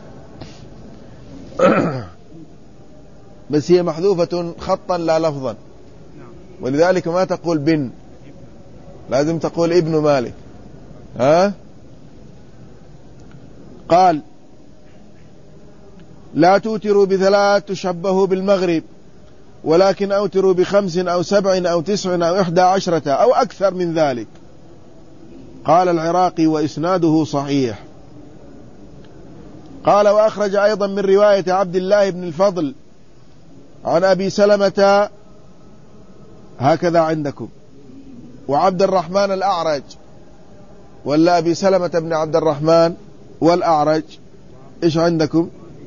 بس هي محذوفة خطا لا لفظا، ولذلك ما تقول بن، لازم تقول ابن مالك. ها قال لا توتروا بثلاث تشبهوا بالمغرب، ولكن أوتروا بخمس أو سبع أو تسع أو إحدى عشرة أو أكثر من ذلك. قال العراقي وإسناده صحيح. قال وأخرج أيضا من رواية عبد الله بن الفضل عن أبي سلمة هكذا عندكم، وعبد الرحمن الأعرج، ولا أبي سلمة بن عبد الرحمن والأعرج؟ إيش عندكم؟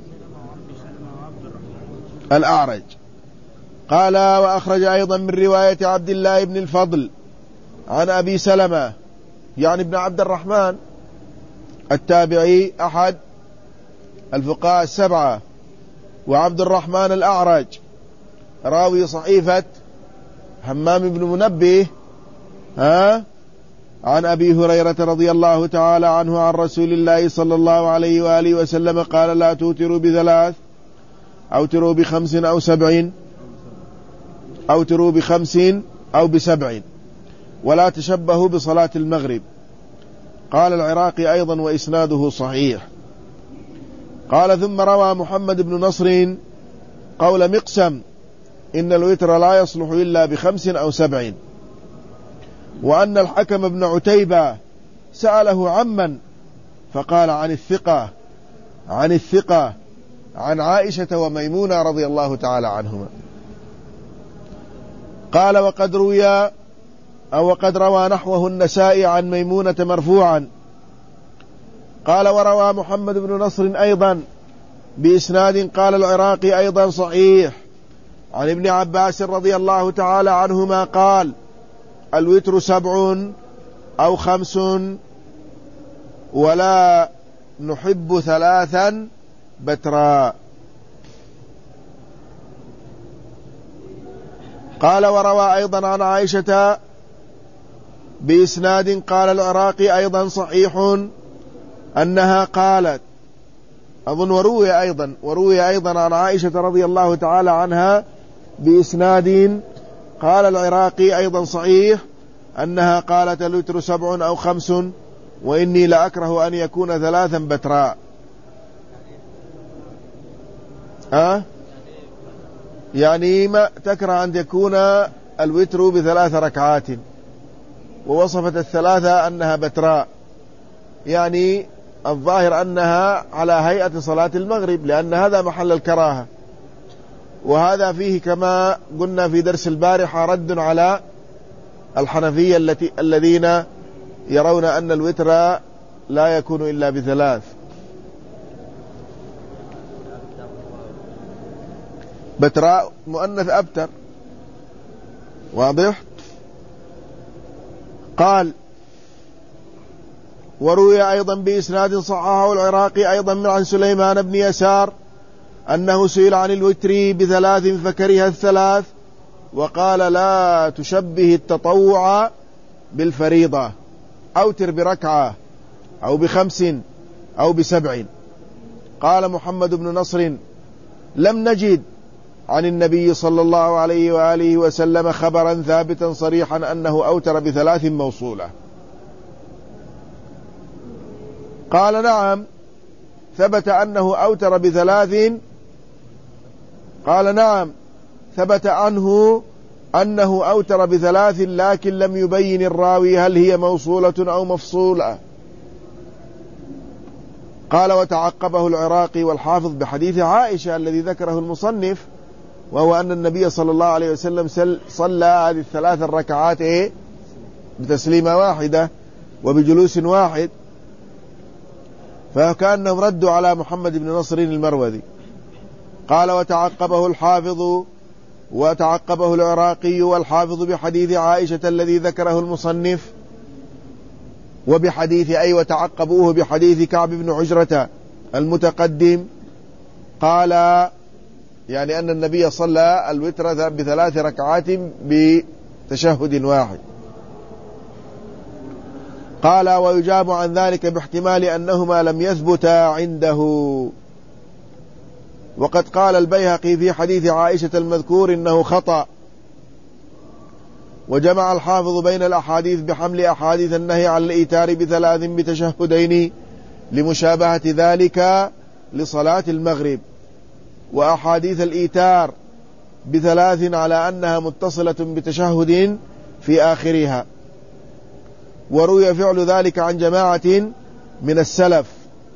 الأعرج. قال وأخرج أيضا من رواية عبد الله بن الفضل عن أبي سلمة يعني ابن عبد الرحمن التابعي أحد الفقهاء السبعة، وعبد الرحمن الأعرج راوي صحيفة همام بن منبه ها عن أبي هريرة رضي الله تعالى عنه عن رسول الله صلى الله عليه وآله وسلم قال لا توتروا بثلاث أوتروا بخمس أو سبع أوتروا بخمس أو بسبع ولا تشبهوا بصلاة المغرب. قال العراقي أيضا وإسناده صحيح. قال ثم روى محمد بن نصر قول مقسم إن الوتر لا يصلح إلا بخمس أو سبع، وأن الحكم بن عتيبة سأله عمن فقال عن الثقة عن الثقة عن عائشة وميمونة رضي الله تعالى عنهما. قال وقد روي أو وقد روى نحوه النسائي عن ميمونة مرفوعا. قال وروى محمد بن نصر أيضا بإسناد قال العراقي أيضا صحيح عن ابن عباس رضي الله تعالى عنهما قال الوتر سبع أو خمس ولا نحب ثلاثا بترا. قال وروى أيضا عن عائشة بإسناد قال العراقي أيضا صحيح أنها قالت أظن وروي أيضا وروي أيضا عن عائشة رضي الله تعالى عنها بإسناد قال العراقي أيضا صحيح أنها قالت الوتر سبع أو خمس وإني لأكره أن يكون ثلاثا بتراء. أه؟ يعني ما تكره أن يكون الوتر بثلاث ركعات، ووصفت الثلاثة أنها بتراء، يعني الظاهر أنها على هيئة صلاة المغرب، لأن هذا محل الكراهة. وهذا فيه كما قلنا في درس البارحة رد على الحنفية التي الذين يرون أن الوتر لا يكون إلا بثلاث. بتراء مؤنث أبتر، واضح. قال وروي أيضا بإسناد صححه العراقي أيضا عن سليمان بن يسار أنه سئل عن الوتر بثلاث فكره الثلاث وقال لا تشبه التطوع بالفريضة، أوتر بركعة أو بخمس أو بسبع. قال محمد بن نصر لم نجد عن النبي صلى الله عليه وآله وسلم خبرا ثابتا صريحا أنه أوتر بثلاث موصولة. قال نعم ثبت أنه أوتر بثلاث قال نعم ثبت عنه أنه أوتر بثلاث لكن لم يبين الراوي هل هي موصولة أو مفصولة. قال وتعقبه العراقي والحافظ بحديث عائشة الذي ذكره المصنف، وهو أن النبي صلى الله عليه وسلم صلى هذه الثلاث الركعات إيه؟ بتسليمة واحدة وبجلوس واحد، فكأنهم ردوا على محمد بن نصر المروذي. قال وتعقبه الحافظ وتعقبه العراقي والحافظ بحديث عائشة الذي ذكره المصنف، وبحديث أي وتعقبوه بحديث كعب بن عجرة المتقدم. قال يعني أن النبي صلى الوتر بثلاث ركعات بتشهد واحد. قال ويجاب عن ذلك باحتمال أنهما لم يثبتا عنده. وقد قال البيهقي في حديث عائشة المذكور إنه خطأ. وجمع الحافظ بين الأحاديث بحمل أحاديث النهي عن الإيتار بثلاث بتشهدين لمشابهة ذلك لصلاة المغرب، وأحاديث الإيتار بثلاث على أنها متصلة بتشهد في آخرها. وروي فعل ذلك عن جماعة من السلف.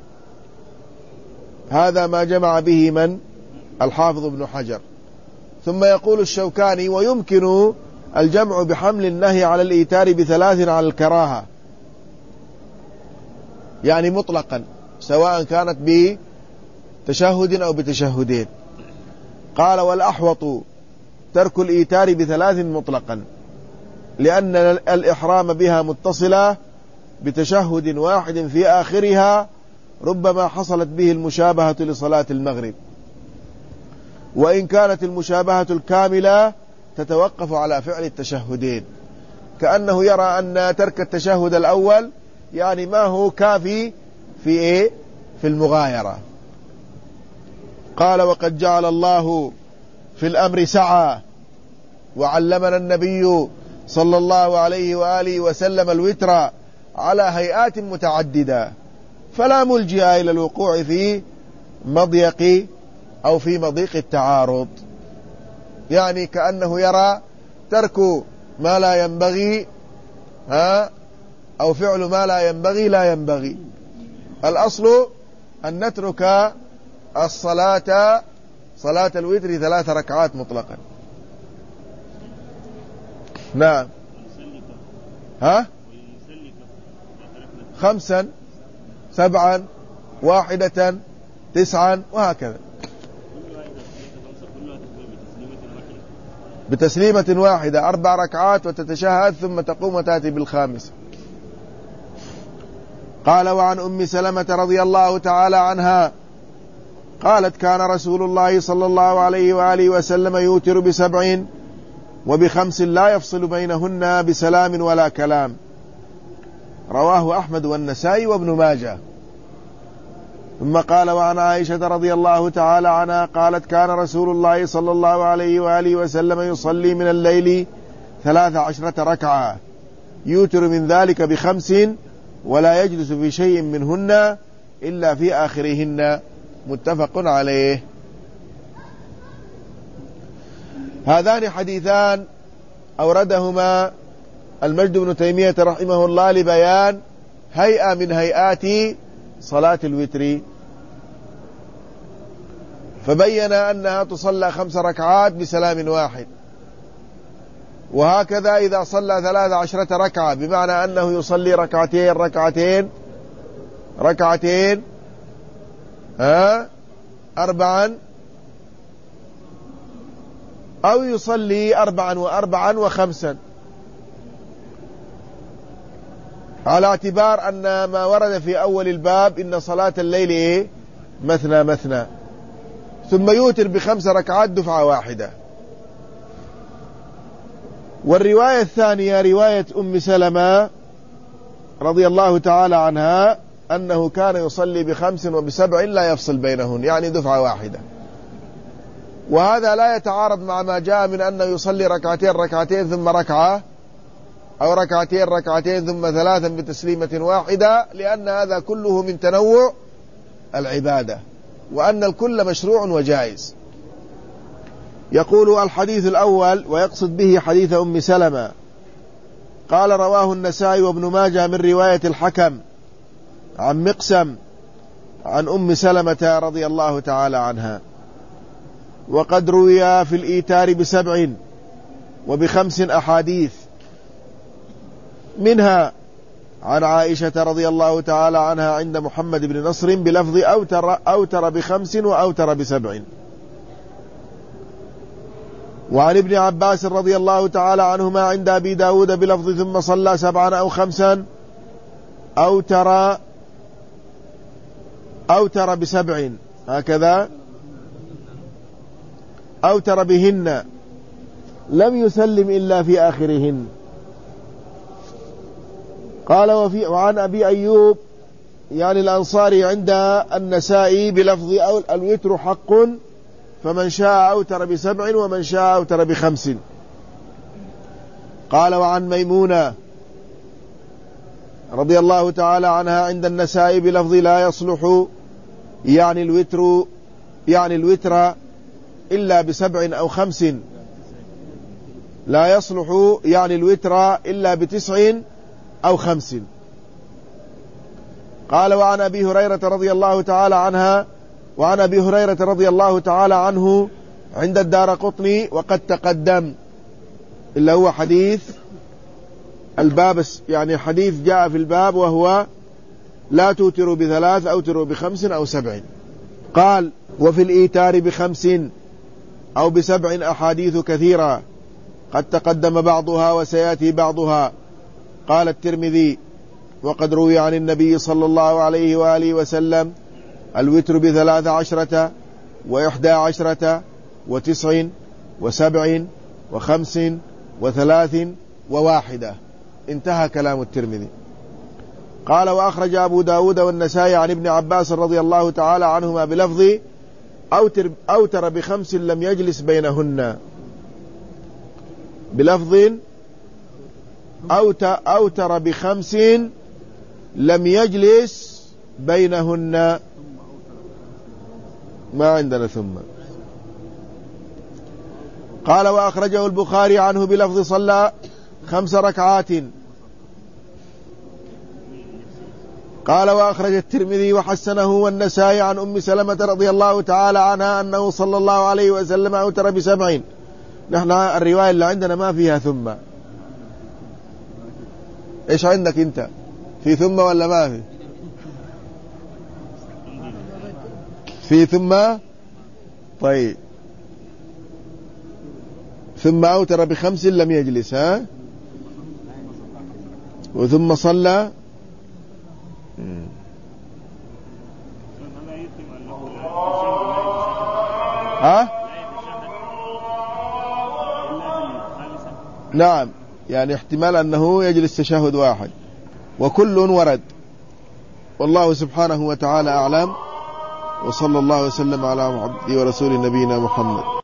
هذا ما جمع به من؟ الحافظ ابن حجر. ثم يقول الشوكاني ويمكن الجمع بحمل النهي على الإيتار بثلاث على الكراهة، يعني مطلقا سواء كانت بتشهد أو بتشهدين. قال والأحوط ترك الإيتار بثلاث مطلقا، لأن الإحرام بها متصلة بتشهد واحد في آخرها، ربما حصلت به المشابهة لصلاة المغرب، وإن كانت المشابهة الكاملة تتوقف على فعل التشهدين، كأنه يرى أن ترك التشهد الأول يعني ما هو كافي في إيه؟ في المغايرة. قال وقد جعل الله في الأمر سعة، وعلمنا النبي صلى الله عليه وآله وسلم الوتر على هيئات متعددة، فلا ملجئ إلى الوقوع في مضيق أو في مضيق التعارض. يعني كأنه يرى ترك ما لا ينبغي ها أو فعل ما لا ينبغي لا ينبغي. الأصل أن نترك الصلاة صلاة الوتر ثلاث ركعات مطلقا. نعم ها خمسا سبعا واحدة تسعا وهكذا بتسليمة واحدة أربع ركعات وتتشهد ثم تقوم وتأتي بالخامسة. قال وعن أم سلمة رضي الله تعالى عنها قالت كان رسول الله صلى الله عليه وآله وسلم يوتر بسبع وبخمس لا يفصل بينهن بسلام ولا كلام. رواه أحمد والنسائي وابن ماجه. ثم قال وعن عائشة رضي الله تعالى عنها قالت كان رسول الله صلى الله عليه وآله وسلم يصلي من الليل ثلاث عشرة ركعة يوتر من ذلك بخمس ولا يجلس في شيء منهن إلا في آخرهن. متفق عليه. هذان حديثان أوردهما المجد بن تيمية رحمه الله لبيان هيئة من هيئات صلاة الوتر، فبين أنها تصلى خمس ركعات بسلام واحد، وهكذا إذا صلى ثلاث عشرة ركعة بمعنى أنه يصلي ركعتين ركعتين ركعتين ها أربعا أو يصلي أربعا وأربعا وخمسا، على اعتبار أن ما ورد في أول الباب إن صلاة الليل إيه؟ مثنى مثنى، ثم يوتر بخمس ركعات دفعة واحدة. والرواية الثانية رواية أم سلمة رضي الله تعالى عنها أنه كان يصلي بخمس وبسبع لا يفصل بينهن، يعني دفعة واحدة، وهذا لا يتعارض مع ما جاء من أنه يصلي ركعتين ركعتين ثم ركعة أو ركعتين ركعتين ثم ثلاثا بتسليمة واحدة، لأن هذا كله من تنوع العبادة، وأن الكل مشروع وجائز. يقول الحديث الأول ويقصد به حديث أم سلمة قال رواه النسائي وابن ماجه من رواية الحكم عن مقسم عن أم سلمة رضي الله تعالى عنها. وقد روي في الإيتار بسبع وبخمس أحاديث، منها عن عائشة رضي الله تعالى عنها عند محمد بن نصر بلفظ أوتر, أوتر بخمس وأوتر بسبع، وعن ابن عباس رضي الله تعالى عنهما عند أبي داود بلفظ ثم صلى سبعا أو خمسا أوتر أوتر بسبع، هكذا أوتر بهن لم يسلم إلا في آخرهن. قال وفي وعن أبي أيوب يعني الأنصاري عند النسائي بلفظ الوتر حق فمن شاء أوتر بسبع ومن شاء أوتر بخمس. قال وعن ميمونة رضي الله تعالى عنها عند النسائي بلفظ لا يصلح يعني الوتر يعني الوتر إلا بسبع أو خمس، لا يصلح يعني الوتر إلا بتسع أو خمس. قال وعن أبي هريرة رضي الله تعالى عنها وعن أبي هريرة رضي الله تعالى عنه عند الدارقطني وقد تقدم، إلا هو حديث الباب، يعني حديث جاء في الباب وهو لا توتروا بثلاث أوتروا بخمس أو سبع. قال وفي الإيتار بخمس أو بسبع أحاديث كثيرة قد تقدم بعضها وسيأتي بعضها. قال الترمذي وقد روي عن النبي صلى الله عليه وآله وسلم الوتر بثلاث عشرة وإحدى عشرة وتسع وسبع وخمس وثلاث وواحدة. انتهى كلام الترمذي. قال وأخرج أبو داود والنسائي عن ابن عباس رضي الله تعالى عنهما بلفظ أوتر, أوتر بخمس لم يجلس بينهن، بلفظ أوتر, أوتر بخمس لم يجلس بينهن، ما عندنا ثم. قال وأخرجه البخاري عنه بلفظ صلى خمس ركعات. قال وأخرج الترمذي وحسنه والنسائي عن أم سلمة رضي الله تعالى عنها أنه صلى الله عليه وسلم أوتر بسبعين. نحن الرواية اللي عندنا ما فيها ثم، إيش عندك أنت؟ في ثم ولا ما في؟ في ثم. طيب ثم أوتر بخمس لم يجلس، ها؟ وثم صلى. ها؟ نعم، يعني احتمال أنه يجلس تشهد واحد، وكل ورد، والله سبحانه وتعالى أعلم. وصلى الله وسلم على عبده ورسول نبينا محمد.